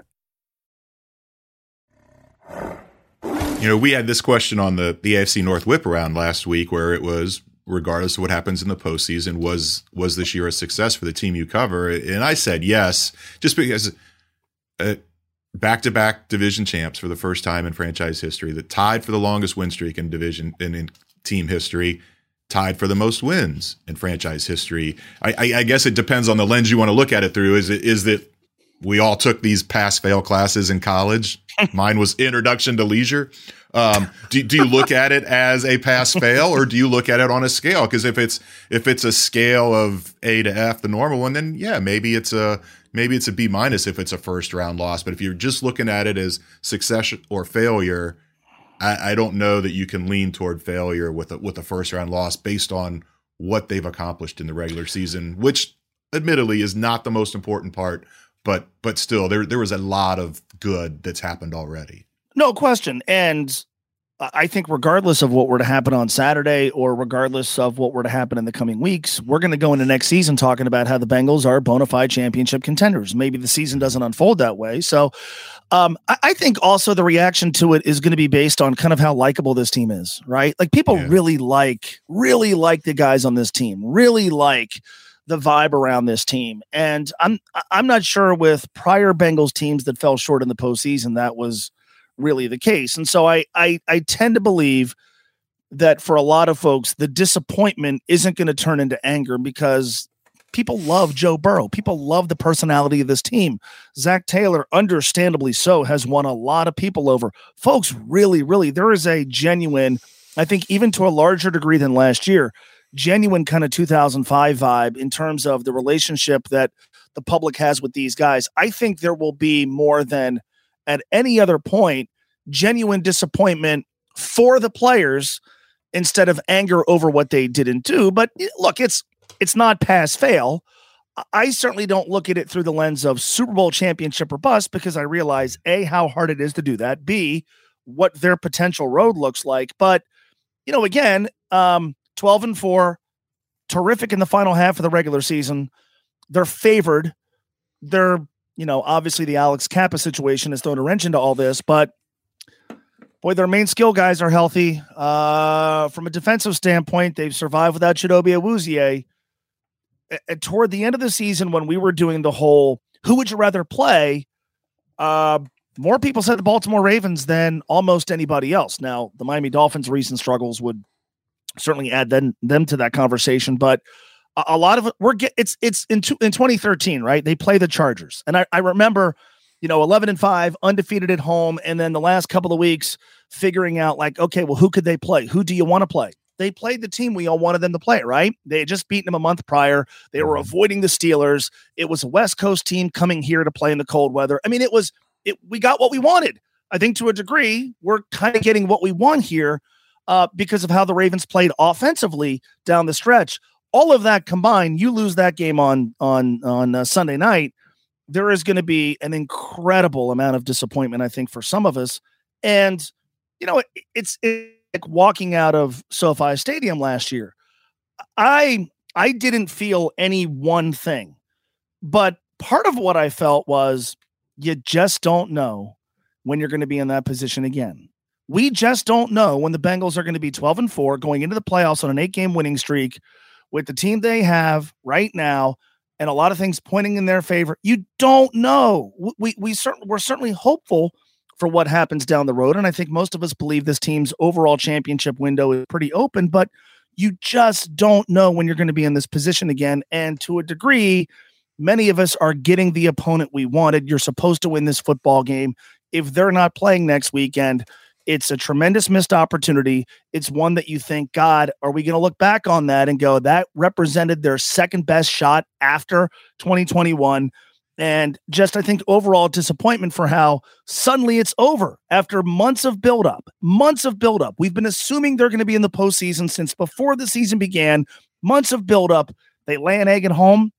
You know, we had this question on the, the A F C North whip around last week where it was, regardless of what happens in the postseason, was was this year a success for the team you cover? And I said yes, just because uh, back-to-back division champs for the first time in franchise history, that tied for the longest win streak in division and in, in team history, tied for the most wins in franchise history. I, I, I guess it depends on the lens you want to look at it through. Is it is that we all took these pass-fail classes in college? Mine was Introduction to Leisure. Um, do, do you look at it as a pass-fail, or do you look at it on a scale? Because if it's if it's a scale of A to F, the normal one, then yeah, maybe it's a maybe it's a B minus if it's a first round loss. But if you're just looking at it as success or failure, I, I don't know that you can lean toward failure with a, with a first round loss based on what they've accomplished in the regular season, which admittedly is not the most important part, but but still there there was a lot of good that's happened already. No question. And I think regardless of what were to happen on Saturday or regardless of what were to happen in the coming weeks, we're going to go into next season talking about how the Bengals are bona fide championship contenders. Maybe the season doesn't unfold that way. So um, I, I think also the reaction to it is going to be based on kind of how likable this team is, right? Like people yeah. really like, really like the guys on this team, really like the vibe around this team. And I'm, I'm not sure with prior Bengals teams that fell short in the postseason, that was really the case. And so I, I, I tend to believe that for a lot of folks, the disappointment isn't going to turn into anger because people love Joe Burrow. People love the personality of this team. Zach Taylor, understandably so, has won a lot of people over. Folks, really, really, there is a genuine, I think even to a larger degree than last year, genuine kind of two thousand five vibe in terms of the relationship that the public has with these guys. I think there will be more than at any other point, genuine disappointment for the players instead of anger over what they didn't do. But look, it's it's not pass fail. I certainly don't look at it through the lens of Super Bowl championship or bust because I realize A, how hard it is to do that, B, what their potential road looks like. But, you know, again, um, twelve and four, terrific in the final half of the regular season. They're favored. They're You know, obviously the Alex Kappa situation has thrown a wrench into all this, but boy, their main skill guys are healthy. Uh, from a defensive standpoint, they've survived without Chidobe Awuzie. And toward the end of the season, when we were doing the whole, who would you rather play? Uh, more people said the Baltimore Ravens than almost anybody else. Now, the Miami Dolphins' recent struggles would certainly add them, them to that conversation, but a lot of it, we're get it's it's in two, in twenty thirteen, right? They play the Chargers, and I, I remember, you know, eleven and five, undefeated at home, and then the last couple of weeks figuring out like, okay, well, who could they play? Who do you want to play? They played the team we all wanted them to play, right? They had just beaten them a month prior. They were avoiding the Steelers. It was a West Coast team coming here to play in the cold weather. I mean, it was it. We got what we wanted. I think to a degree, we're kind of getting what we want here uh, because of how the Ravens played offensively down the stretch. All of that combined, you lose that game on on on uh, Sunday night, there is going to be an incredible amount of disappointment, I think, for some of us. And, you know, it, it's, it's like walking out of SoFi Stadium last year. I I didn't feel any one thing, but part of what I felt was you just don't know when you're going to be in that position again. We just don't know when the Bengals are going to be twelve and four going into the playoffs on an eight-game winning streak with the team they have right now and a lot of things pointing in their favor. You don't know. We, we certainly, we're certainly hopeful for what happens down the road. And I think most of us believe this team's overall championship window is pretty open, but you just don't know when you're going to be in this position again. And to a degree, many of us are getting the opponent we wanted. You're supposed to win this football game. If they're not playing next weekend, it's a tremendous missed opportunity. It's one that you think, God, are we going to look back on that and go, that represented their second best shot after twenty twenty-one? And just, I think, overall disappointment for how suddenly it's over after months of buildup, months of buildup. We've been assuming they're going to be in the postseason since before the season began, months of buildup. They lay an egg at home.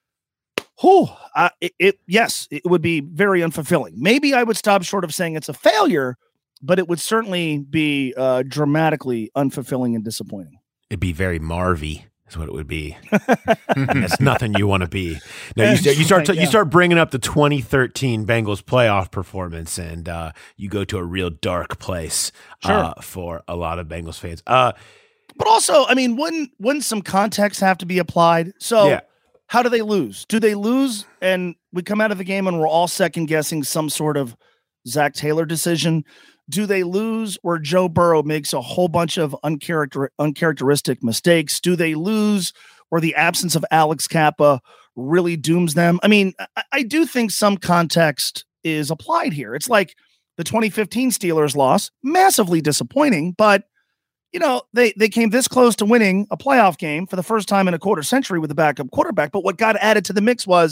Whew, uh, it, it, yes, it would be very unfulfilling. Maybe I would stop short of saying it's a failure, but it would certainly be uh, dramatically unfulfilling and disappointing. It'd be very Marvy, is what it would be. That's nothing you want to be. Now you start, you start, you start bringing up the twenty thirteen Bengals playoff performance, and uh, you go to a real dark place uh, Sure. for a lot of Bengals fans. Uh, But also, I mean, wouldn't wouldn't some context have to be applied? So, Yeah. how do they lose? Do they lose and we come out of the game and we're all second guessing some sort of Zach Taylor decision? Do they lose where Joe Burrow makes a whole bunch of uncharacter uncharacteristic mistakes? Do they lose where the absence of Alex Kappa really dooms them? I mean, I, I do think some context is applied here. It's like the twenty fifteen Steelers loss, massively disappointing, but you know, they they came this close to winning a playoff game for the first time in a quarter century with a backup quarterback. But what got added to the mix was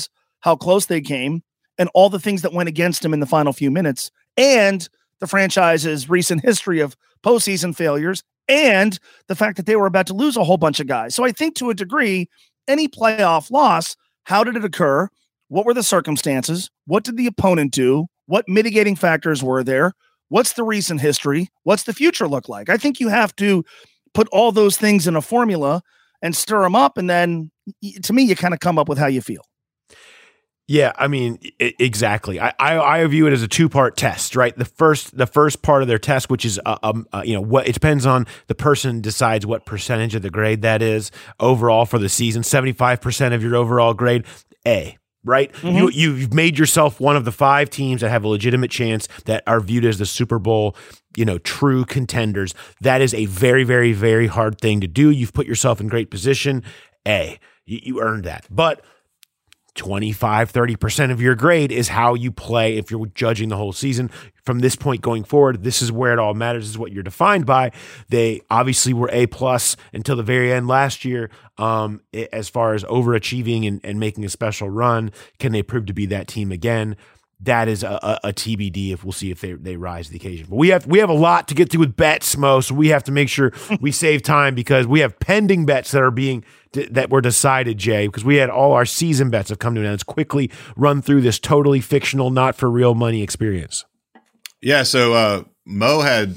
how close they came, and all the things that went against him in the final few minutes, and the franchise's recent history of postseason failures, and the fact that they were about to lose a whole bunch of guys. So I think to a degree, any playoff loss, how did it occur? What were the circumstances? What did the opponent do? What mitigating factors were there? What's the recent history? What's the future look like? I think you have to put all those things in a formula and stir them up. And then to me, you kind of come up with how you feel. Yeah, I mean, I- exactly. I, I I view it as a two part test, right? The first the first part of their test, which is uh, um uh, you know what it depends on the person decides what percentage of the grade that is overall for the season. seventy-five percent of your overall grade, A. Right? Mm-hmm. You you've made yourself one of the five teams that have a legitimate chance that are viewed as the Super Bowl, you know, true contenders. That is a very, very, very hard thing to do. You've put yourself in great position. A. You, you earned that, but twenty-five, thirty percent of your grade is how you play if you're judging the whole season. From this point going forward, this is where it all matters. This is what you're defined by. They obviously were A plus until the very end last year. Um, as far as overachieving and, and making a special run, can they prove to be that team again? That is a, a, a T B D. If we'll see if they they rise to the occasion. But we have we have a lot to get through with bets, Mo. So we have to make sure we save time because we have pending bets that are being that were decided, Jay. Because we had all our season bets have come to an end. Let's quickly run through this totally fictional, not for real money experience. Yeah. So uh, Mo had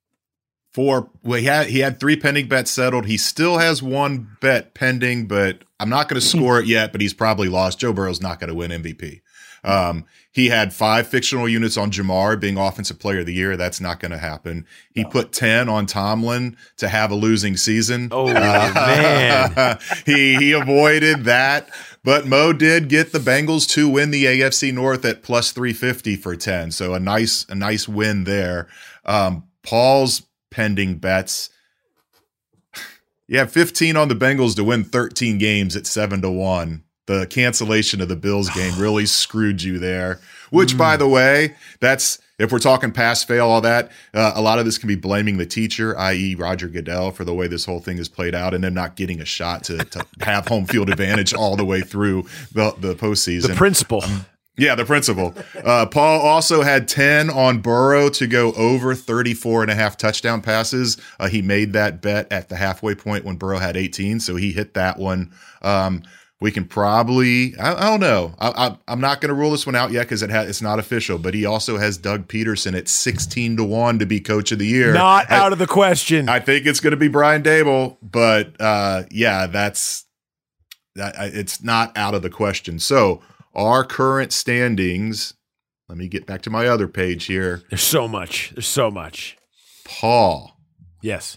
four. Well, he had he had three pending bets settled. He still has one bet pending, but I'm not going to score it yet. But he's probably lost. Joe Burrow's not going to win M V P. Um, he had five fictional units on Jamar being offensive player of the year. That's not going to happen. He put ten on Tomlin to have a losing season. Oh, uh, man. he, he avoided that, but Mo did get the Bengals to win the A F C North at plus three fifty for ten. So a nice, a nice win there. Um, Paul's pending bets. You have fifteen on the Bengals to win thirteen games at seven to one. The cancellation of the Bills game really screwed you there, which, mm. by the way, that's if we're talking pass fail, all that, uh, a lot of this can be blaming the teacher, that is. Roger Goodell, for the way this whole thing is played out and then not getting a shot to, to have home field advantage all the way through the, the postseason. The principal. Um, yeah, the principal. Uh, Paul also had ten on Burrow to go over thirty-four and a half touchdown passes. Uh, he made that bet at the halfway point when Burrow had eighteen, so he hit that one. Um, We can probably, I, I don't know. I, I, I'm not going to rule this one out yet because it ha- it's not official, but he also has Doug Peterson at sixteen to one to be coach of the year. Not I, out of the question. I think it's going to be Brian Daboll, but uh, yeah, that's, that. It's not out of the question. So our current standings, let me get back to my other page here. There's so much. There's so much. Paul. Yes.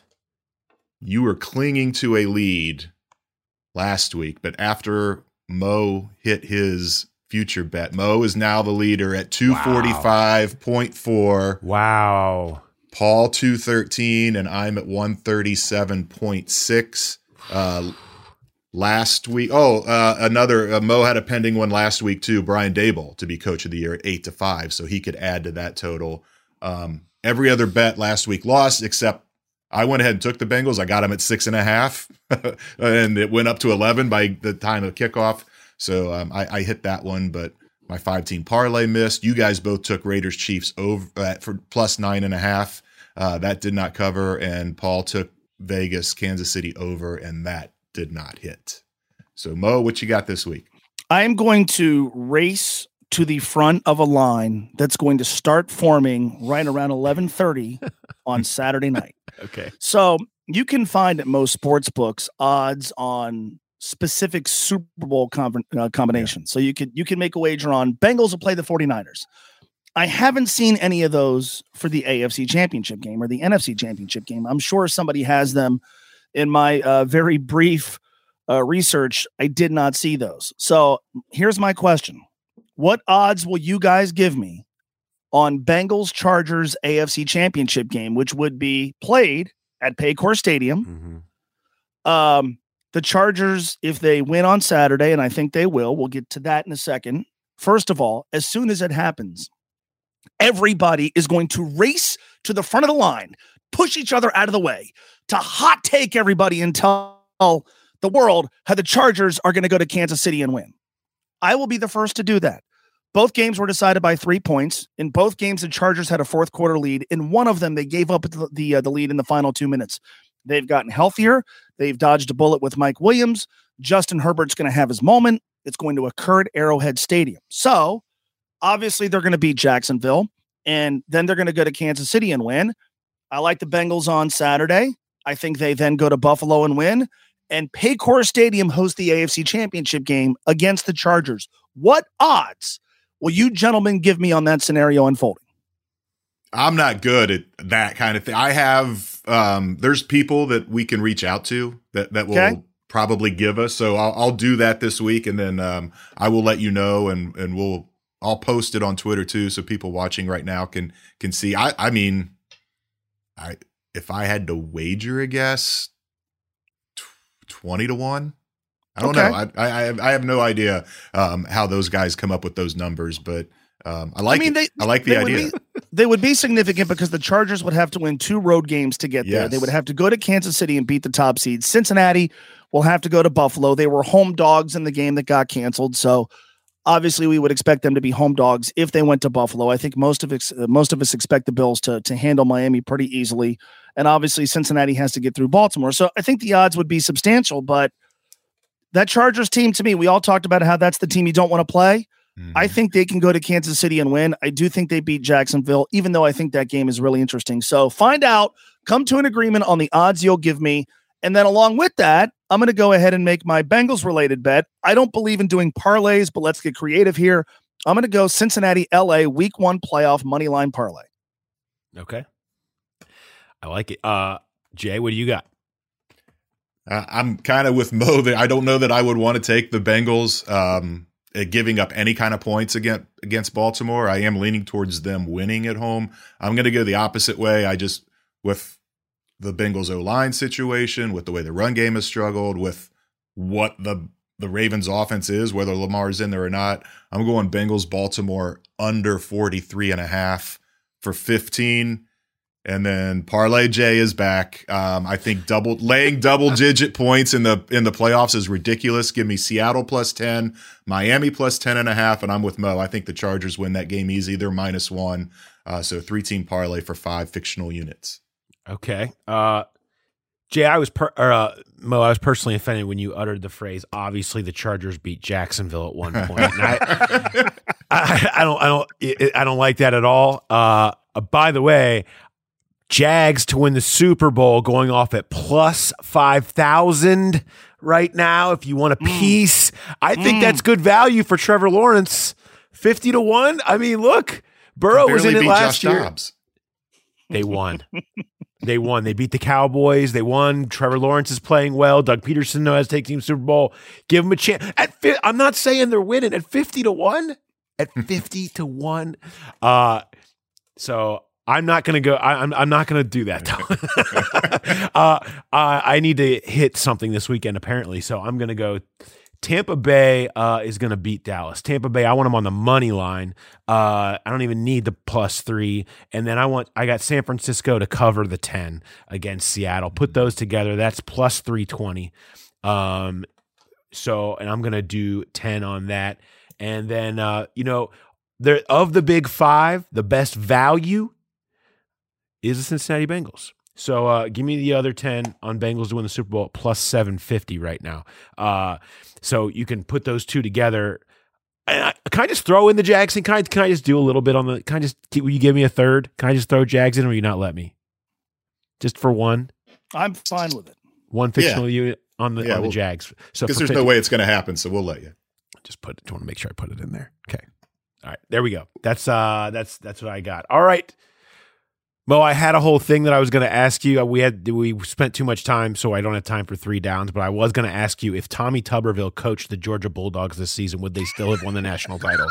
You were clinging to a lead last week, but after Mo hit his future bet, Mo is now the leader at two forty-five point four. Wow. Paul two thirteen, and I'm at one thirty-seven point six. Uh, last week, oh, uh, another uh, Mo had a pending one last week too. Brian Daboll to be coach of the year at eight to five, so he could add to that total. Um, every other bet last week lost except I went ahead and took the Bengals. I got them at six and a half, and it went up to eleven by the time of kickoff. So um, I, I hit that one, but my five-team parlay missed. You guys both took Raiders Chiefs over uh, for plus nine and a half. Uh, that did not cover, and Paul took Vegas Kansas City over, and that did not hit. So Mo, what you got this week? I am going to race to the front of a line that's going to start forming right around eleven thirty on Saturday night. Okay. So you can find at most sports books odds on specific Super Bowl com- uh, combinations. Yeah. So you could you can make a wager on Bengals will play the 49ers. I haven't seen any of those for the A F C Championship game or the N F C Championship game. I'm sure somebody has them. In my uh, very brief uh, research, I did not see those. So here's my question. What odds will you guys give me on Bengals Chargers A F C Championship game, which would be played at Paycor Stadium? Mm-hmm. Um, the Chargers, if they win on Saturday, and I think they will, we'll get to that in a second. First of all, as soon as it happens, everybody is going to race to the front of the line, push each other out of the way, to hot take everybody and tell the world how the Chargers are going to go to Kansas City and win. I will be the first to do that. Both games were decided by three points. In both games, the Chargers had a fourth quarter lead. In one of them, they gave up the the, uh, the lead in the final two minutes. They've gotten healthier. They've dodged a bullet with Mike Williams. Justin Herbert's going to have his moment. It's going to occur at Arrowhead Stadium. So, obviously, they're going to beat Jacksonville, and then they're going to go to Kansas City and win. I like the Bengals on Saturday. I think they then go to Buffalo and win, and Paycor Stadium host the A F C Championship game against the Chargers. What odds will you gentlemen give me on that scenario unfolding? I'm not good at that kind of thing. I have, um, there's people that we can reach out to that, that will okay. probably give us. So I'll, I'll do that this week. And then, um, I will let you know, and, and we'll, I'll post it on Twitter too. So people watching right now can, can see. I, I mean, I, if I had to wager a guess, twenty to one, I don't okay. know. I, I, have, I have no idea, um, how those guys come up with those numbers, but, um, I like, I mean, they, I like the idea. Be, they would be significant because the Chargers would have to win two road games to get yes. there. They would have to go to Kansas City and beat the top seed. Cincinnati will have to go to Buffalo. They were home dogs in the game that got canceled. So obviously we would expect them to be home dogs if they went to Buffalo. I think most of us, most of us expect the Bills to, to handle Miami pretty easily. And obviously Cincinnati has to get through Baltimore. So I think the odds would be substantial, but that Chargers team, to me, we all talked about how that's the team you don't want to play. Mm-hmm. I think they can go to Kansas City and win. I do think they beat Jacksonville, even though I think that game is really interesting. So find out, come to an agreement on the odds you'll give me. And then along with that, I'm going to go ahead and make my Bengals related bet. I don't believe in doing parlays, but let's get creative here. I'm going to go Cincinnati, L A week one playoff money line parlay. Okay. I like it. Uh, Jay, what do you got? Uh, I'm kind of with Mo there. I don't know that I would want to take the Bengals um, uh, giving up any kind of points against, against Baltimore. I am leaning towards them winning at home. I'm going to go the opposite way. I just, with the Bengals O-line situation, with the way the run game has struggled, with what the the Ravens offense is, whether Lamar's in there or not, I'm going Bengals Baltimore under forty-three and a half for fifteen. And then Parlay J is back. Um, I think double laying double digit points in the in the playoffs is ridiculous. Give me Seattle plus ten, Miami plus ten and a half, and I'm with Mo. I think the Chargers win that game easy. They're minus one. Uh, so three team parlay for five fictional units. Okay. Uh, Jay, I was per, or, uh, Mo. I was personally offended when you uttered the phrase. Obviously, the Chargers beat Jacksonville at one point. And I, I, I don't, I don't, I don't like that at all. Uh, uh, by the way, Jags to win the Super Bowl going off at plus five thousand right now. If you want a piece, mm. I think mm. that's good value for Trevor Lawrence. fifty to one. I mean, look, Burrow was in it last Josh year. Dobbs. They won. They won. They beat the Cowboys. They won. Trevor Lawrence is playing well. Doug Peterson knows how to take Team Super Bowl. Give him a chance. At fi- I'm not saying they're winning at fifty to one. At fifty to one. Uh, so I'm not going to go. I, I'm I'm not going to do that. uh, uh, I need to hit something this weekend apparently. So I'm going to go. Tampa Bay uh, is going to beat Dallas. Tampa Bay, I want them on the money line. Uh, I don't even need the plus three. And then I want I got San Francisco to cover the ten against Seattle. Put those together. That's plus three twenty. Um, so, and I'm going to do ten on that. And then, uh, you know, there of the big five, the best value is the Cincinnati Bengals. So uh, give me the other ten on Bengals to win the Super Bowl at plus seven fifty right now. Uh, so you can put those two together. And I, can I just throw in the Jags? Can I, can I just do a little bit on the – can I just – will you give me a third? Can I just throw Jags in or will you not let me? Just for one? I'm fine with it. One fictional yeah. unit on the, yeah, on we'll, the Jags. So because there's fifty, no way it's going to happen, so we'll let you. Just put it – I want to make sure I put it in there. Okay. All right. There we go. That's uh, that's that's what I got. All right. Mo, I had a whole thing that I was going to ask you. We had we spent too much time, so I don't have time for three downs. But I was going to ask you if Tommy Tuberville coached the Georgia Bulldogs this season, would they still have won the national title?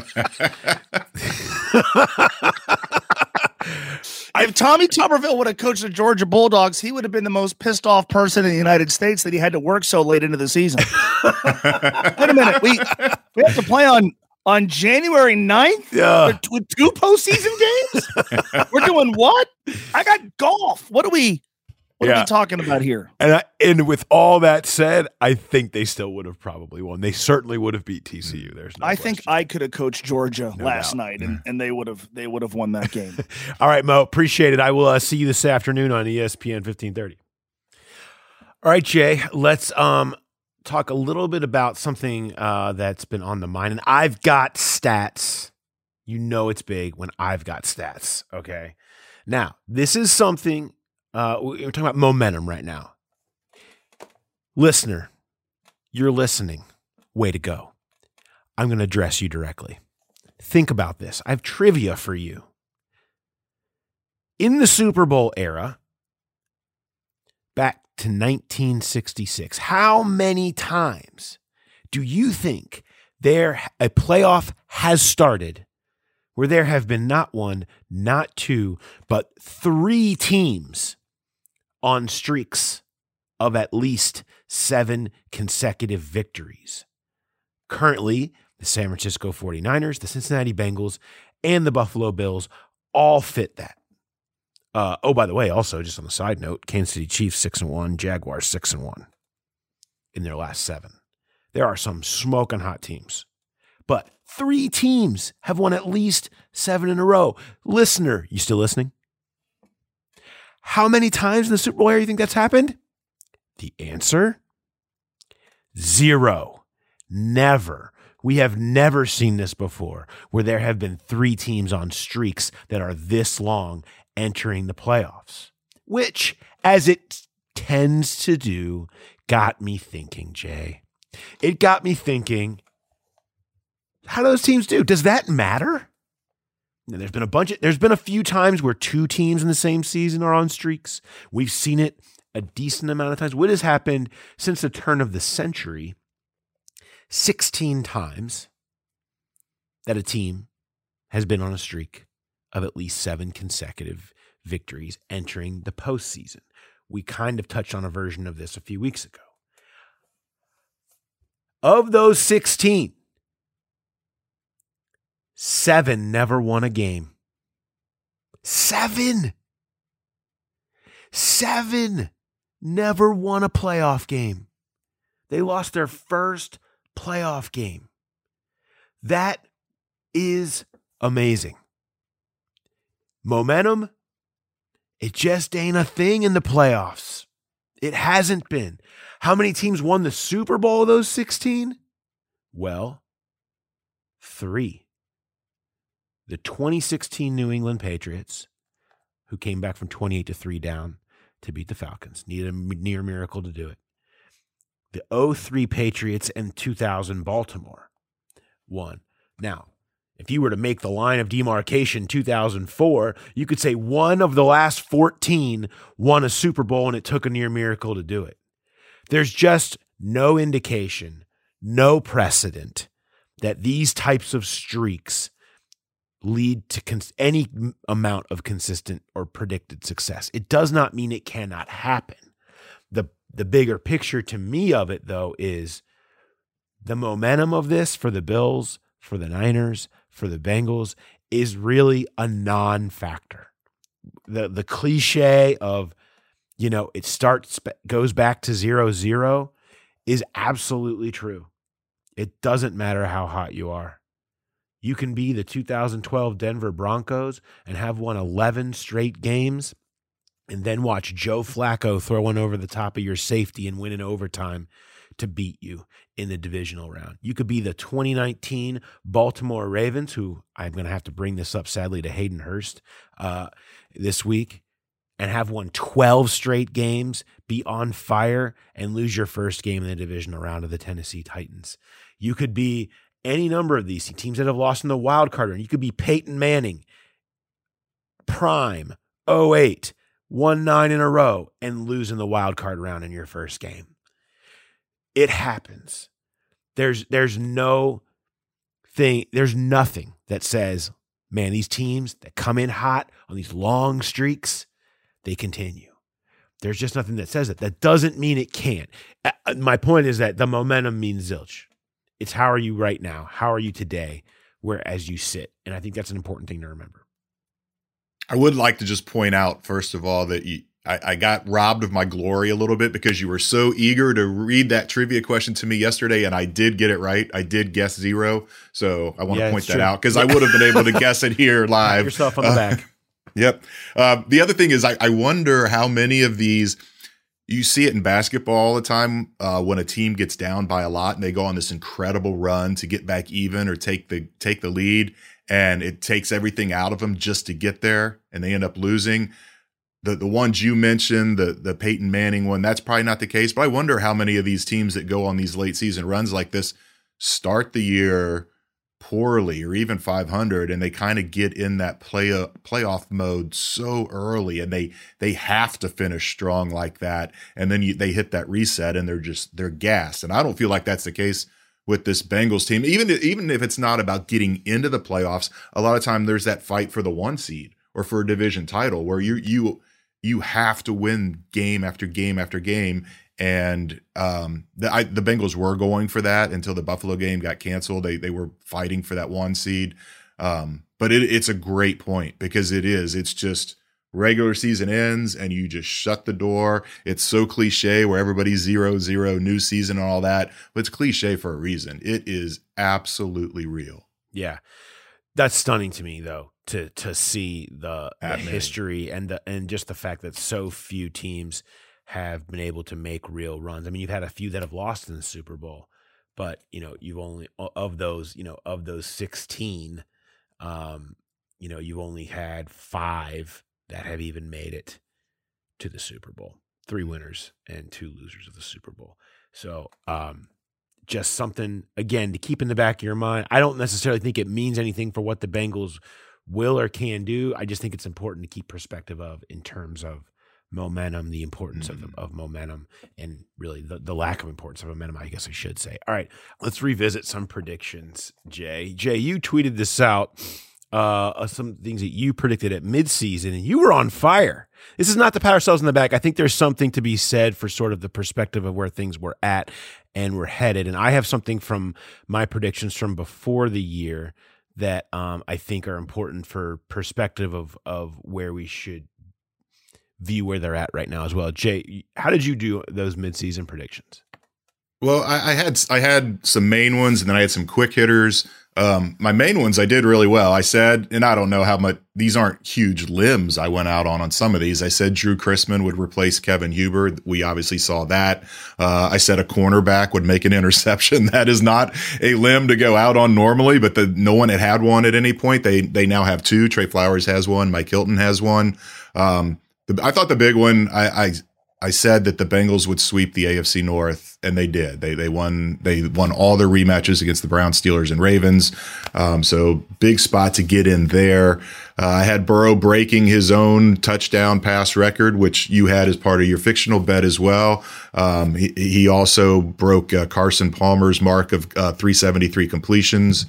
If Tommy Tuberville would have coached the Georgia Bulldogs, he would have been the most pissed off person in the United States that he had to work so late into the season. Wait a minute, we we have to play on. On January ninth, yeah. with two postseason games? We're doing what? I got golf. What do we What Yeah. are we talking about here? And I, and with all that said, I think they still would have probably won. They certainly would have beat T C U. There's no I question. think I could have coached Georgia No last doubt. night, and, and they would have they would have won that game. All right, Mo, appreciate it. I will uh, see you this afternoon on E S P N fifteen thirty. All right, Jay, let's um talk a little bit about something uh, that's been on the mind. And I've got stats. You know it's big when I've got stats, okay? Now, this is something, uh, we're talking about momentum right now. Listener, you're listening. Way to go. I'm going to address you directly. Think about this. I have trivia for you. In the Super Bowl era, back to nineteen sixty-six, how many times do you think there a playoff has started where there have been not one, not two, but three teams on streaks of at least seven consecutive victories? Currently, the San Francisco forty-niners, the Cincinnati Bengals, and the Buffalo Bills all fit that. Uh, oh, by the way, also, just on the side note, Kansas City Chiefs six and one, Jaguars six and one in their last seven. There are some smoking hot teams, but three teams have won at least seven in a row. Listener, you still listening? How many times in the Super Bowl era do you think that's happened? The answer? Zero. Never. We have never seen this before, where there have been three teams on streaks that are this long entering the playoffs, which, as it tends to do, got me thinking, Jay. It got me thinking, how do those teams do? Does that matter? Now, there's been a bunch of, there's been a few times where two teams in the same season are on streaks. We've seen it a decent amount of times. What has happened since the turn of the century? sixteen times that a team has been on a streak of at least seven consecutive victories entering the postseason. We kind of touched on a version of this a few weeks ago. Of those sixteen, seven never won a game. Seven. Seven never won a playoff game. They lost their first playoff game. That is amazing. Momentum, it just ain't a thing in the playoffs. It hasn't been. How many teams won the Super Bowl of those sixteen? Well, three. The twenty sixteen New England Patriots, who came back from twenty-eight to three down to beat the Falcons, needed a near miracle to do it. The oh three Patriots and two thousand Baltimore won. Now, if you were to make the line of demarcation two thousand four, you could say one of the last fourteen won a Super Bowl and it took a near miracle to do it. There's just no indication, no precedent that these types of streaks lead to cons- any amount of consistent or predicted success. It does not mean it cannot happen. The The bigger picture to me of it, though, is the momentum of this for the Bills, for the Niners, for the Bengals is really a non-factor. The the cliche of, you know, it starts, goes back to zero zero is absolutely true. It doesn't matter how hot you are. You can be the two thousand twelve Denver Broncos and have won eleven straight games and then watch Joe Flacco throw one over the top of your safety and win in overtime to beat you in the divisional round. You could be the twenty nineteen Baltimore Ravens, who I'm going to have to bring this up, sadly, to Hayden Hurst uh, this week, and have won twelve straight games, be on fire, and lose your first game in the divisional round of the Tennessee Titans. You could be any number of these teams that have lost in the wild card round. You could be Peyton Manning, prime, oh eight, won nine in a row, and lose in the wild card round in your first game. It happens. There's there's no thing, there's nothing that says, man, these teams that come in hot on these long streaks, they continue. There's just nothing that says it. That doesn't mean it can't. Uh, my point is that the momentum means zilch. It's how are you right now? How are you today? Whereas you sit. And I think that's an important thing to remember. I would like to just point out, first of all, that you, I, I got robbed of my glory a little bit because you were so eager to read that trivia question to me yesterday, and I did get it right. I did guess zero, so I want to Yeah, point it's that true. out because I would have been able to guess it here live. Pat yourself on the Uh, back. Yep. Uh, the other thing is, I, I wonder how many of these. You see it in basketball all the time uh, when a team gets down by a lot and they go on this incredible run to get back even or take the take the lead, and it takes everything out of them just to get there, and they end up losing. The the ones you mentioned, the the Peyton Manning one, that's probably not the case. But I wonder how many of these teams that go on these late season runs like this start the year poorly or even five hundred, and they kind of get in that play playoff mode so early, and they they have to finish strong like that, and then you, they hit that reset and they're just they're gassed. And I don't feel like that's the case with this Bengals team. Even even if it's not about getting into the playoffs, a lot of time there's that fight for the one seed or for a division title where you you you have to win game after game after game. And um, the, I, the Bengals were going for that until the Buffalo game got canceled. They they were fighting for that one seed. Um, but it, it's a great point because it is. It's just regular season ends and you just shut the door. It's so cliche where everybody's zero, zero, new season and all that. But it's cliche for a reason. It is absolutely real. Yeah. That's stunning to me, though, to to see the, the history and the and just the fact that so few teams have been able to make real runs. I mean, you've had a few that have lost in the Super Bowl, but you know, you've only of those, you know, of those sixteen, um, you know, you've only had five that have even made it to the Super Bowl. Three winners and two losers of the Super Bowl. So, um, just something again to keep in the back of your mind. I don't necessarily think it means anything for what the Bengals will or can do. I just think it's important to keep perspective of in terms of momentum, the importance mm-hmm. of, of momentum, and really the, the lack of importance of momentum, I guess I should say. All right, let's revisit some predictions, Jay. Jay, you tweeted this out, uh, some things that you predicted at midseason, and you were on fire. This is not to pat ourselves in the back. I think there's something to be said for sort of the perspective of where things were at and we're headed. And I have something from my predictions from before the year that um, I think are important for perspective of of where we should view where they're at right now as well. Jay, how did you do those midseason predictions? Well, I, I had I had some main ones, and then I had some quick hitters. Um, my main ones I did really well. I said, and I don't know how much, these aren't huge limbs I went out on on some of these. I said Drew Chrisman would replace Kevin Huber. We obviously saw that. Uh, I said a cornerback would make an interception. That is not a limb to go out on normally, but the, no one had had one at any point. They they now have two. Trey Flowers has one. Mike Hilton has one. Um, the, I thought the big one, I, I I said that the Bengals would sweep the A F C North, and they did. They they won they won all their rematches against the Browns, Steelers, and Ravens. Um, so big spot to get in there. Uh, I had Burrow breaking his own touchdown pass record, which you had as part of your fictional bet as well. Um, he, he also broke uh, Carson Palmer's mark of uh, three seventy-three completions.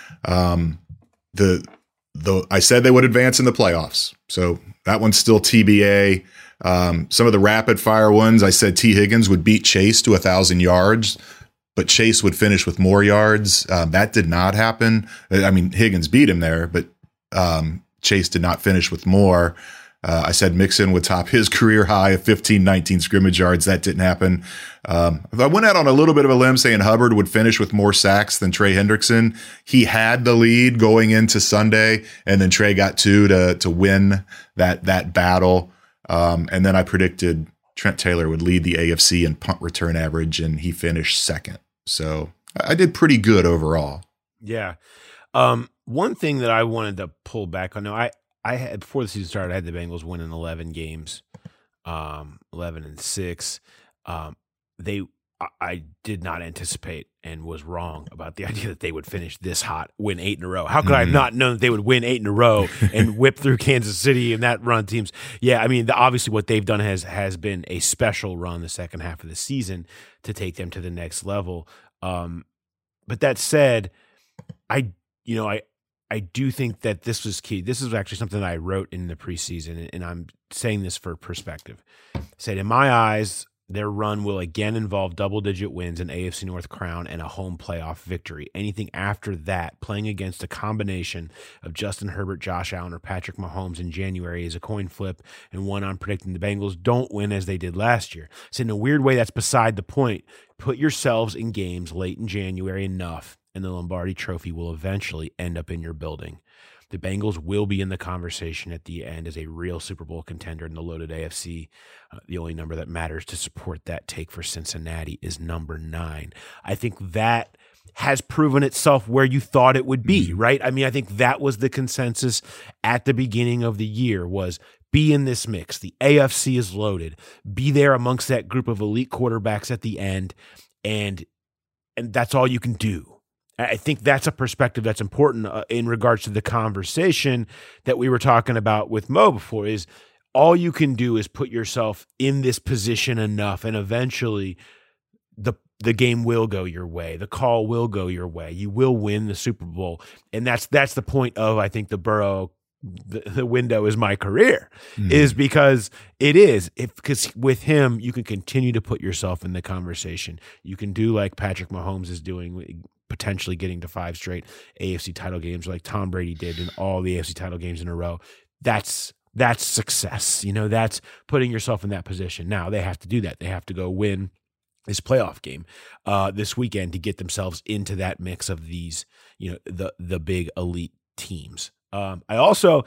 Um, the the I said they would advance in the playoffs, so that one's still T B A. Um, some of the rapid fire ones, I said T. Higgins would beat Chase to a thousand yards, but Chase would finish with more yards. Um, that did not happen. I mean, Higgins beat him there, but um, Chase did not finish with more. Uh, I said Mixon would top his career high of fifteen nineteen scrimmage yards. That didn't happen. Um, I went out on a little bit of a limb saying Hubbard would finish with more sacks than Trey Hendrickson. He had the lead going into Sunday, and then Trey got two to to win that that battle. Um, and then I predicted Trent Taylor would lead the A F C in punt return average, and he finished second. So I did pretty good overall. Yeah. Um, one thing that I wanted to pull back on, no, I, I had, before the season started, I had the Bengals winning eleven games, um, eleven and six. Um, they, I, I did not anticipate and was wrong about the idea that they would finish this hot, win eight in a row. How could mm-hmm. I have not known that they would win eight in a row and whip through Kansas City and that run teams? Yeah, I mean, the, obviously what they've done has has been a special run the second half of the season to take them to the next level. Um, but that said, I, you know, I, I do think that this was key. This is actually something that I wrote in the preseason, and I'm saying this for perspective. I said, in my eyes, their run will again involve double-digit wins, an A F C North crown, and a home playoff victory. Anything after that, playing against a combination of Justin Herbert, Josh Allen, or Patrick Mahomes in January is a coin flip and one on predicting the Bengals don't win as they did last year. So in a weird way, that's beside the point. Put yourselves in games late in January enough, and the Lombardi Trophy will eventually end up in your building. The Bengals will be in the conversation at the end as a real Super Bowl contender in the loaded A F C. Uh, the only number that matters to support that take for Cincinnati is number nine. I think that has proven itself where you thought it would be, right? I mean, I think that was the consensus at the beginning of the year was be in this mix. The A F C is loaded. Be there amongst that group of elite quarterbacks at the end, and and that's all you can do. I think that's a perspective that's important uh, in regards to the conversation that we were talking about with Mo before is all you can do is put yourself in this position enough, and eventually the the game will go your way. The call will go your way. You will win the Super Bowl. And that's that's the point of, I think, the Burrow the, the window is my career, mm. is because it is. If because with him, you can continue to put yourself in the conversation. You can do like Patrick Mahomes is doing, potentially getting to five straight A F C title games like Tom Brady did in all the A F C title games in a row. That's that's success. You know, that's putting yourself in that position. Now they have to do that. They have to go win this playoff game uh, this weekend to get themselves into that mix of these, you know, the the big elite teams. Um, I also,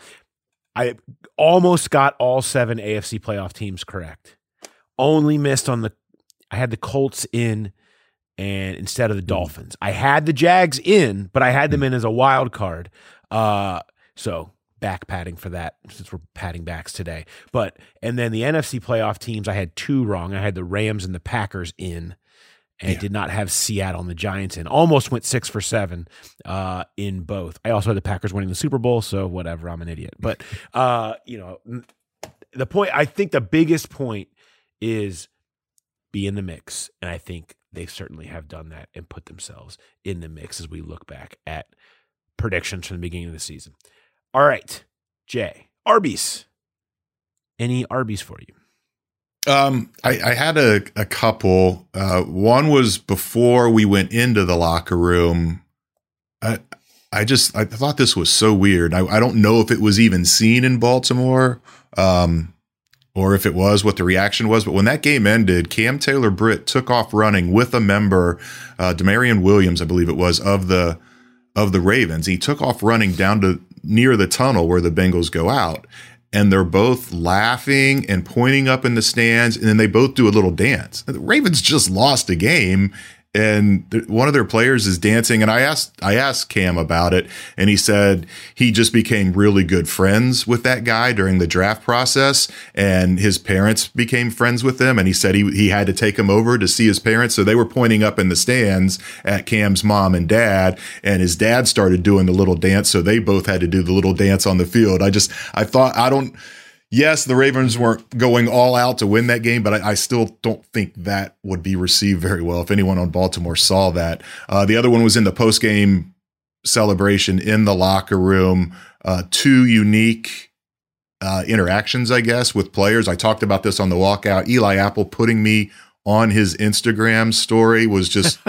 I almost got all seven A F C playoff teams correct. Only missed on the, I had the Colts in and instead of the Dolphins. I had the Jags in, but I had them in as a wild card. Uh, so back padding for that since we're padding backs today. But, and then the N F C playoff teams, I had two wrong. I had the Rams and the Packers in, and yeah. I did not have Seattle and the Giants in. Almost went six for seven uh, in both. I also had the Packers winning the Super Bowl, so whatever, I'm an idiot. But, uh, you know, the point, I think the biggest point is be in the mix. And I think they certainly have done that and put themselves in the mix as we look back at predictions from the beginning of the season. All right, Jay, Arby's. Any Arby's for you? Um, I, I had a, a couple. Uh, one was before we went into the locker room. I, I just I thought this was so weird. I, I don't know if it was even seen in Baltimore, um, or if it was what the reaction was. But when that game ended, Cam Taylor-Britt took off running with a member, uh, Demarion Williams, I believe it was, of the of the Ravens. He took off running down to near the tunnel where the Bengals go out. And they're both laughing and pointing up in the stands, and then they both do a little dance. The Ravens just lost a game, and th- one of their players is dancing. And I asked, I asked Cam about it, and he said he just became really good friends with that guy during the draft process, and his parents became friends with him. And he said he he had to take him over to see his parents, so they were pointing up in the stands at Cam's mom and dad, and his dad started doing the little dance, so they both had to do the little dance on the field. I just I thought I don't. Yes, the Ravens weren't going all out to win that game, but I, I still don't think that would be received very well if anyone on Baltimore saw that. Uh, the other one was in the post-game celebration in the locker room. Uh, two unique uh, interactions, I guess, with players. I talked about this on the walkout. Eli Apple putting me on his Instagram story was just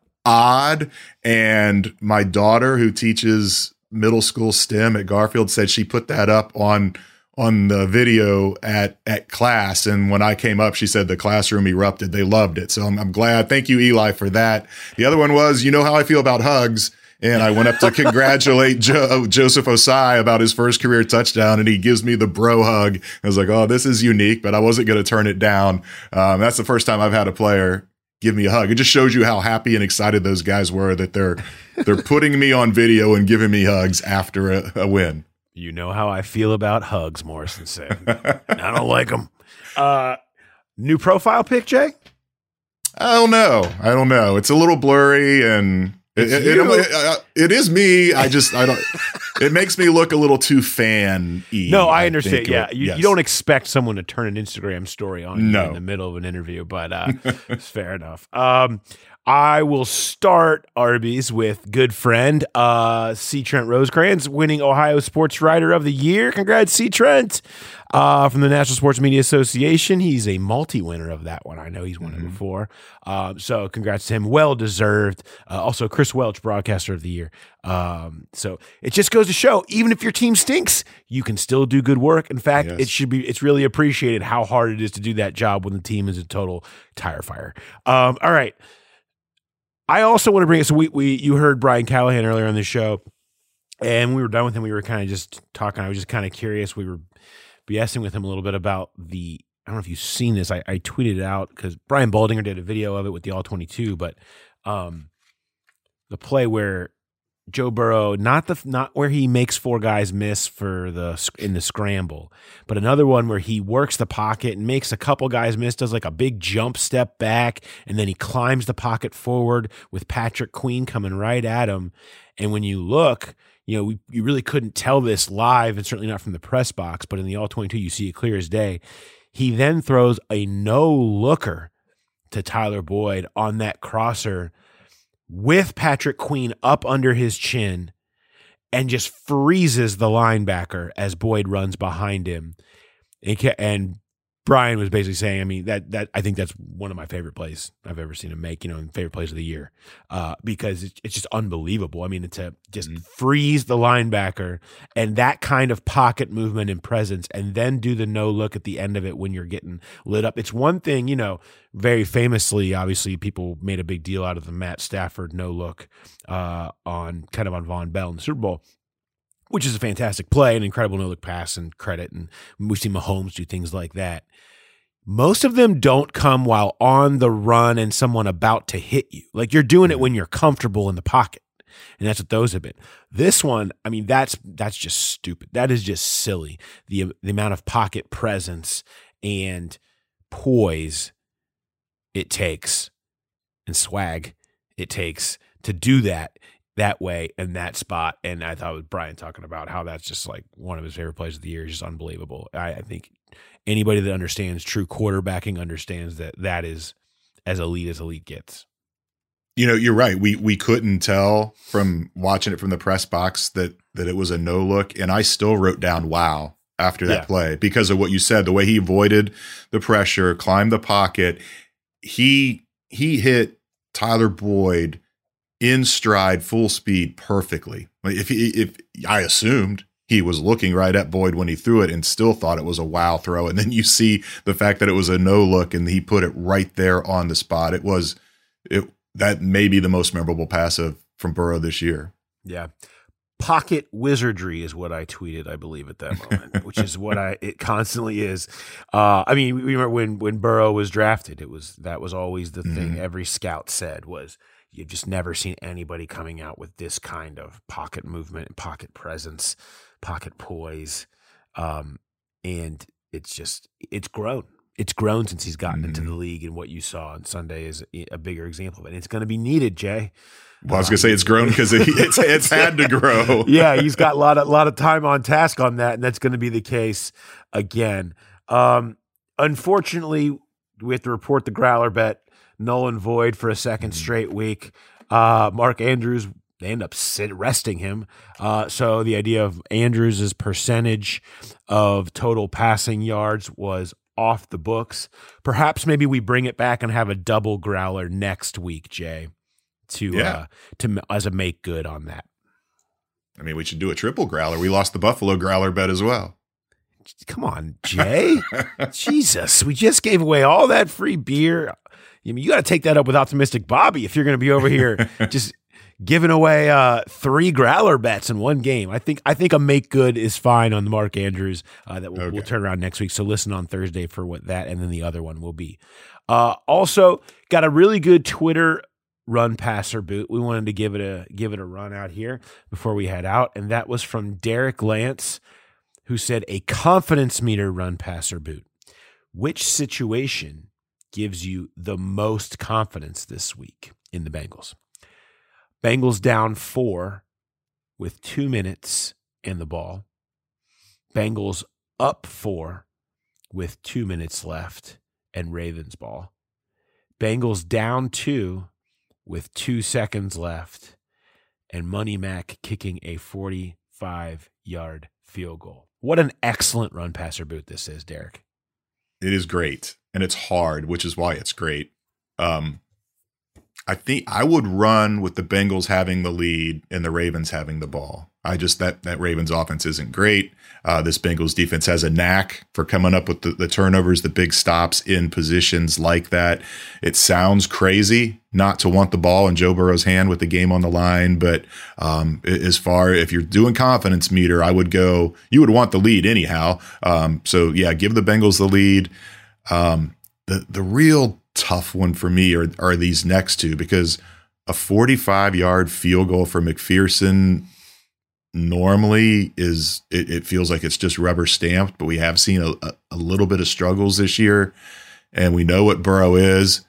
odd. And my daughter, who teaches middle school STEM at Garfield, said she put that up on on the video at, at class. And when I came up, she said the classroom erupted. They loved it. So I'm, I'm glad. Thank you, Eli, for that. The other one was, you know how I feel about hugs. And I went up to congratulate jo- Joseph Osai about his first career touchdown. And he gives me the bro hug. I was like, oh, this is unique, but I wasn't going to turn it down. Um, that's the first time I've had a player give me a hug. It just shows you how happy and excited those guys were that they're, they're putting me on video and giving me hugs after a, a win. You know how I feel about hugs, Morrison said. I don't like them. Uh, new profile pic, Jay? I don't know. I don't know. It's a little blurry, and it, it, it, it, it is me. I just, I don't, it makes me look a little too fan-y. No, I understand. I yeah. You, yes. you don't expect someone to turn an Instagram story on you no. in the middle of an interview, but uh, it's fair enough. Um, I will start Arby's with good friend uh, C. Trent Rosecrans, winning Ohio Sports Writer of the Year. Congrats, C. Trent, uh, from the National Sports Media Association. He's a multi-winner of that one. I know he's won mm-hmm. it before. Um, so congrats to him. Well-deserved. Uh, also, Chris Welch, Broadcaster of the Year. Um, so it just goes to show, even if your team stinks, you can still do good work. In fact, yes. it should be. It's really appreciated how hard it is to do that job when the team is a total tire fire. Um, all right. I also want to bring it. So we, we, you heard Brian Callahan earlier on the show, and we were done with him. We were kind of just talking. I was just kind of curious. We were BSing with him a little bit about the, I don't know if you've seen this. I, I tweeted it out because Brian Baldinger did a video of it with the all twenty-two, but um, the play where Joe Burrow, not the not where he makes four guys miss for the in the scramble, but another one where he works the pocket and makes a couple guys miss, does like a big jump step back, and then he climbs the pocket forward with Patrick Queen coming right at him. And when you look, you know, we, you really couldn't tell this live, and certainly not from the press box, but in the all twenty-two, you see it clear as day. He then throws a no-looker to Tyler Boyd on that crosser with Patrick Queen up under his chin, and just freezes the linebacker as Boyd runs behind him. And Brian was basically saying, I mean, that that I think that's one of my favorite plays I've ever seen him make, you know, and favorite plays of the year, uh, because it's, it's just unbelievable. I mean, to just mm-hmm. freeze the linebacker and that kind of pocket movement and presence, and then do the no look at the end of it when you're getting lit up. It's one thing, you know, very famously, obviously, people made a big deal out of the Matt Stafford no look uh, on kind of on Von Bell in the Super Bowl, which is a fantastic play, an incredible no-look pass and credit, and we've seen Mahomes do things like that. Most of them don't come while on the run and someone about to hit you. Like, you're doing it when you're comfortable in the pocket, and that's what those have been. This one, I mean, that's that's just stupid. That is just silly. The, the amount of pocket presence and poise it takes and swag it takes to do that that way in that spot. And I thought with Brian talking about how that's just like one of his favorite plays of the year is just unbelievable. I, I think anybody that understands true quarterbacking understands that that is as elite as elite gets. You know, you're right. We we couldn't tell from watching it from the press box that that it was a no look, and I still wrote down wow after that yeah. play because of what you said, the way he avoided the pressure, climbed the pocket. He he hit Tyler Boyd in stride, full speed, perfectly. If he, if I assumed he was looking right at Boyd when he threw it and still thought it was a wow throw, and then you see the fact that it was a no look and he put it right there on the spot. It was it that may be the most memorable pass of from Burrow this year. Yeah. Pocket wizardry is what I tweeted, I believe, at that moment, which is what I it constantly is. Uh, I mean, we remember when when Burrow was drafted, it was that was always the mm-hmm. thing every scout said was, you've just never seen anybody coming out with this kind of pocket movement and pocket presence, pocket poise. Um, and it's just, it's grown. It's grown since he's gotten mm-hmm. into the league, and what you saw on Sunday is a bigger example of it. And it's going to be needed, Jay. Well, I was going to say it's grown because it, it's, it's had to grow. Yeah, he's got a lot of, lot of time on task on that, and that's going to be the case again. Um, unfortunately, we have to report the Growler bet null and void for a second straight week. Uh, Mark Andrews, they end up sit, resting him. Uh, so the idea of Andrews' percentage of total passing yards was off the books. Perhaps maybe we bring it back and have a double Growler next week, Jay, to yeah. uh, to as a make good on that. I mean, we should do a triple Growler. We lost the Buffalo Growler bet as well. Come on, Jay. Jesus, we just gave away all that free beer. I mean, you got to take that up with Optimistic Bobby if you're going to be over here just giving away uh, three Growler bets in one game. I think I think a make good is fine on the Mark Andrews uh, that we'll, okay. we'll turn around next week. So listen on Thursday for what that and then the other one will be. Uh, also, got a really good Twitter run passer boot. We wanted to give it a give it a run out here before we head out, and that was from Derek Lance, who said a confidence meter run passer boot. Which situation gives you the most confidence this week in the Bengals? Bengals down four with two minutes and the ball. Bengals up four with two minutes left and Ravens ball. Bengals down two with two seconds left and Money Mac kicking a forty-five-yard field goal. What an excellent run passer boot this is, Derek. It is great, and it's hard, which is why it's great. Um, I think I would run with the Bengals having the lead and the Ravens having the ball. I just that that Ravens offense isn't great. Uh, this Bengals defense has a knack for coming up with the, the turnovers, the big stops in positions like that. It sounds crazy not to want the ball in Joe Burrow's hand with the game on the line, but um, as far if you're doing confidence meter, I would go. You would want the lead anyhow. Um, so yeah, give the Bengals the lead. Um, the the real tough one for me are are these next two, because a forty-five-yard field goal for McPherson normally is it, it feels like it's just rubber stamped, but we have seen a, a, a little bit of struggles this year, and we know what Burrow is.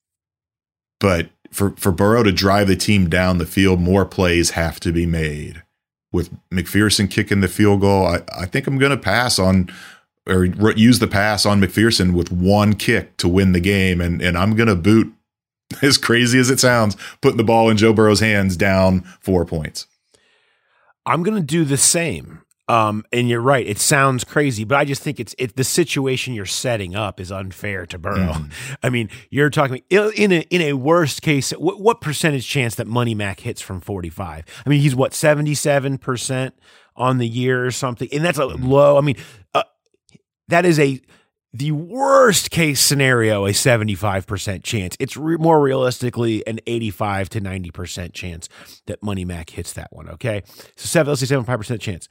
But for, for Burrow to drive the team down the field, more plays have to be made. With McPherson kicking the field goal, I, I think I'm going to pass on or use the pass on McPherson with one kick to win the game, and, and I'm going to boot, as crazy as it sounds, putting the ball in Joe Burrow's hands down four points. I'm going to do the same. Um, and you're right. It sounds crazy, but I just think it's it, the situation you're setting up is unfair to Burrow. Mm. I mean, you're talking in a in a worst case. What, what percentage chance that Money Mac hits from forty-five? I mean, he's what seventy-seven percent on the year or something, and that's a mm. low. I mean, uh, that is a the worst case scenario, a seventy-five percent chance. It's re- more realistically an eighty-five to ninety percent chance that Money Mac hits that one. Okay, so seven, let's say seventy-five percent chance.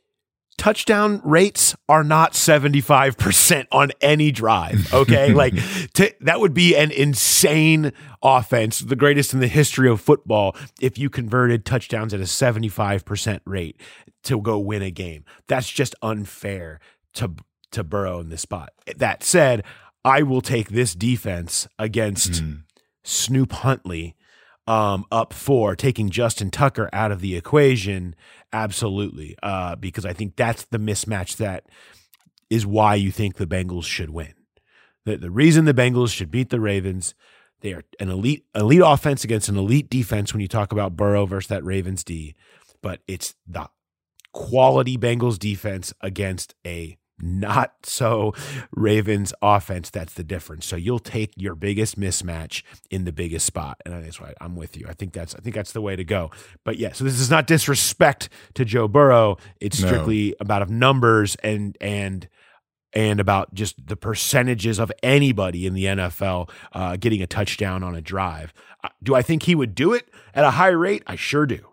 Touchdown rates are not seventy-five percent on any drive, okay? like, to, that would be an insane offense, the greatest in the history of football, if you converted touchdowns at a seventy-five percent rate to go win a game. That's just unfair to, to Burrow in this spot. That said, I will take this defense against mm. Snoop Huntley um, up four, taking Justin Tucker out of the equation. Absolutely, uh, because I think that's the mismatch that is why you think the Bengals should win. The, the reason the Bengals should beat the Ravens, they are an elite elite offense against an elite defense when you talk about Burrow versus that Ravens D, but it's the quality Bengals defense against a not so Ravens offense. That's the difference. So you'll take your biggest mismatch in the biggest spot. And that's right. I'm with you. I think that's, I think that's the way to go. But yeah, so this is not disrespect to Joe Burrow. It's strictly no. about of numbers and, and, and about just the percentages of anybody in the N F L uh, getting a touchdown on a drive. Uh, do I think he would do it at a high rate? I sure do.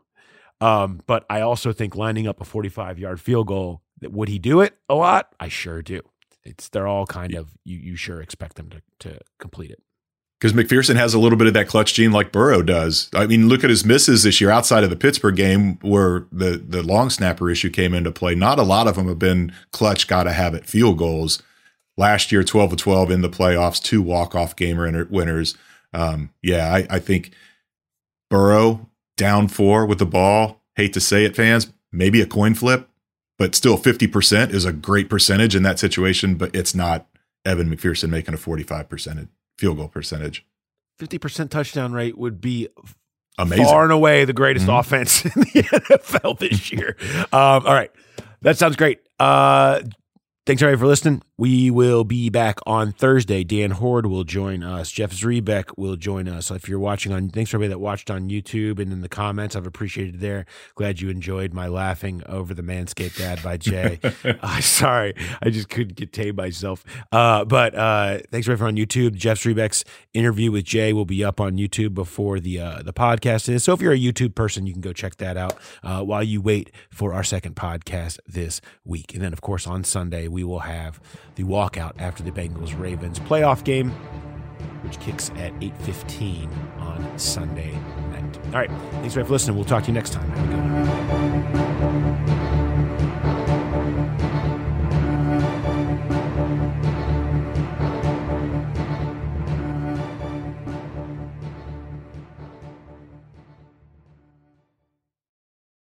Um, but I also think lining up a forty-five yard field goal, would he do it a lot? I sure do. It's they're all kind of you. You sure expect them to to complete it because McPherson has a little bit of that clutch gene like Burrow does. I mean, look at his misses this year outside of the Pittsburgh game where the the long snapper issue came into play. Not a lot of them have been clutch, got to have it field goals. Last year, twelve of twelve in the playoffs, two walk off game winners. Um, yeah, I, I think Burrow down four with the ball. Hate to say it, fans. Maybe a coin flip. But still, fifty percent is a great percentage in that situation, but it's not Evan McPherson making a forty-five percent field goal percentage. fifty percent touchdown rate would be amazing. Far and away the greatest mm-hmm. offense in the N F L this year. um, all right. That sounds great. Uh, thanks, everybody, for listening. We will be back on Thursday. Dan Horde will join us. Jeff Zrebeck will join us. So if you're watching on, thanks for everybody that watched on YouTube and in the comments. I've appreciated it there. Glad you enjoyed my laughing over the Manscaped ad by Jay. uh, sorry, I just couldn't contain myself. Uh, but uh, thanks for everyone on YouTube. Jeff Zrebeck's interview with Jay will be up on YouTube before the uh, the podcast is. So if you're a YouTube person, you can go check that out uh, while you wait for our second podcast this week. And then, of course, on Sunday, we will have the walkout after the Bengals-Ravens playoff game, which kicks at eight fifteen on Sunday night. All right. Thanks for listening. We'll talk to you next time. Have a good one.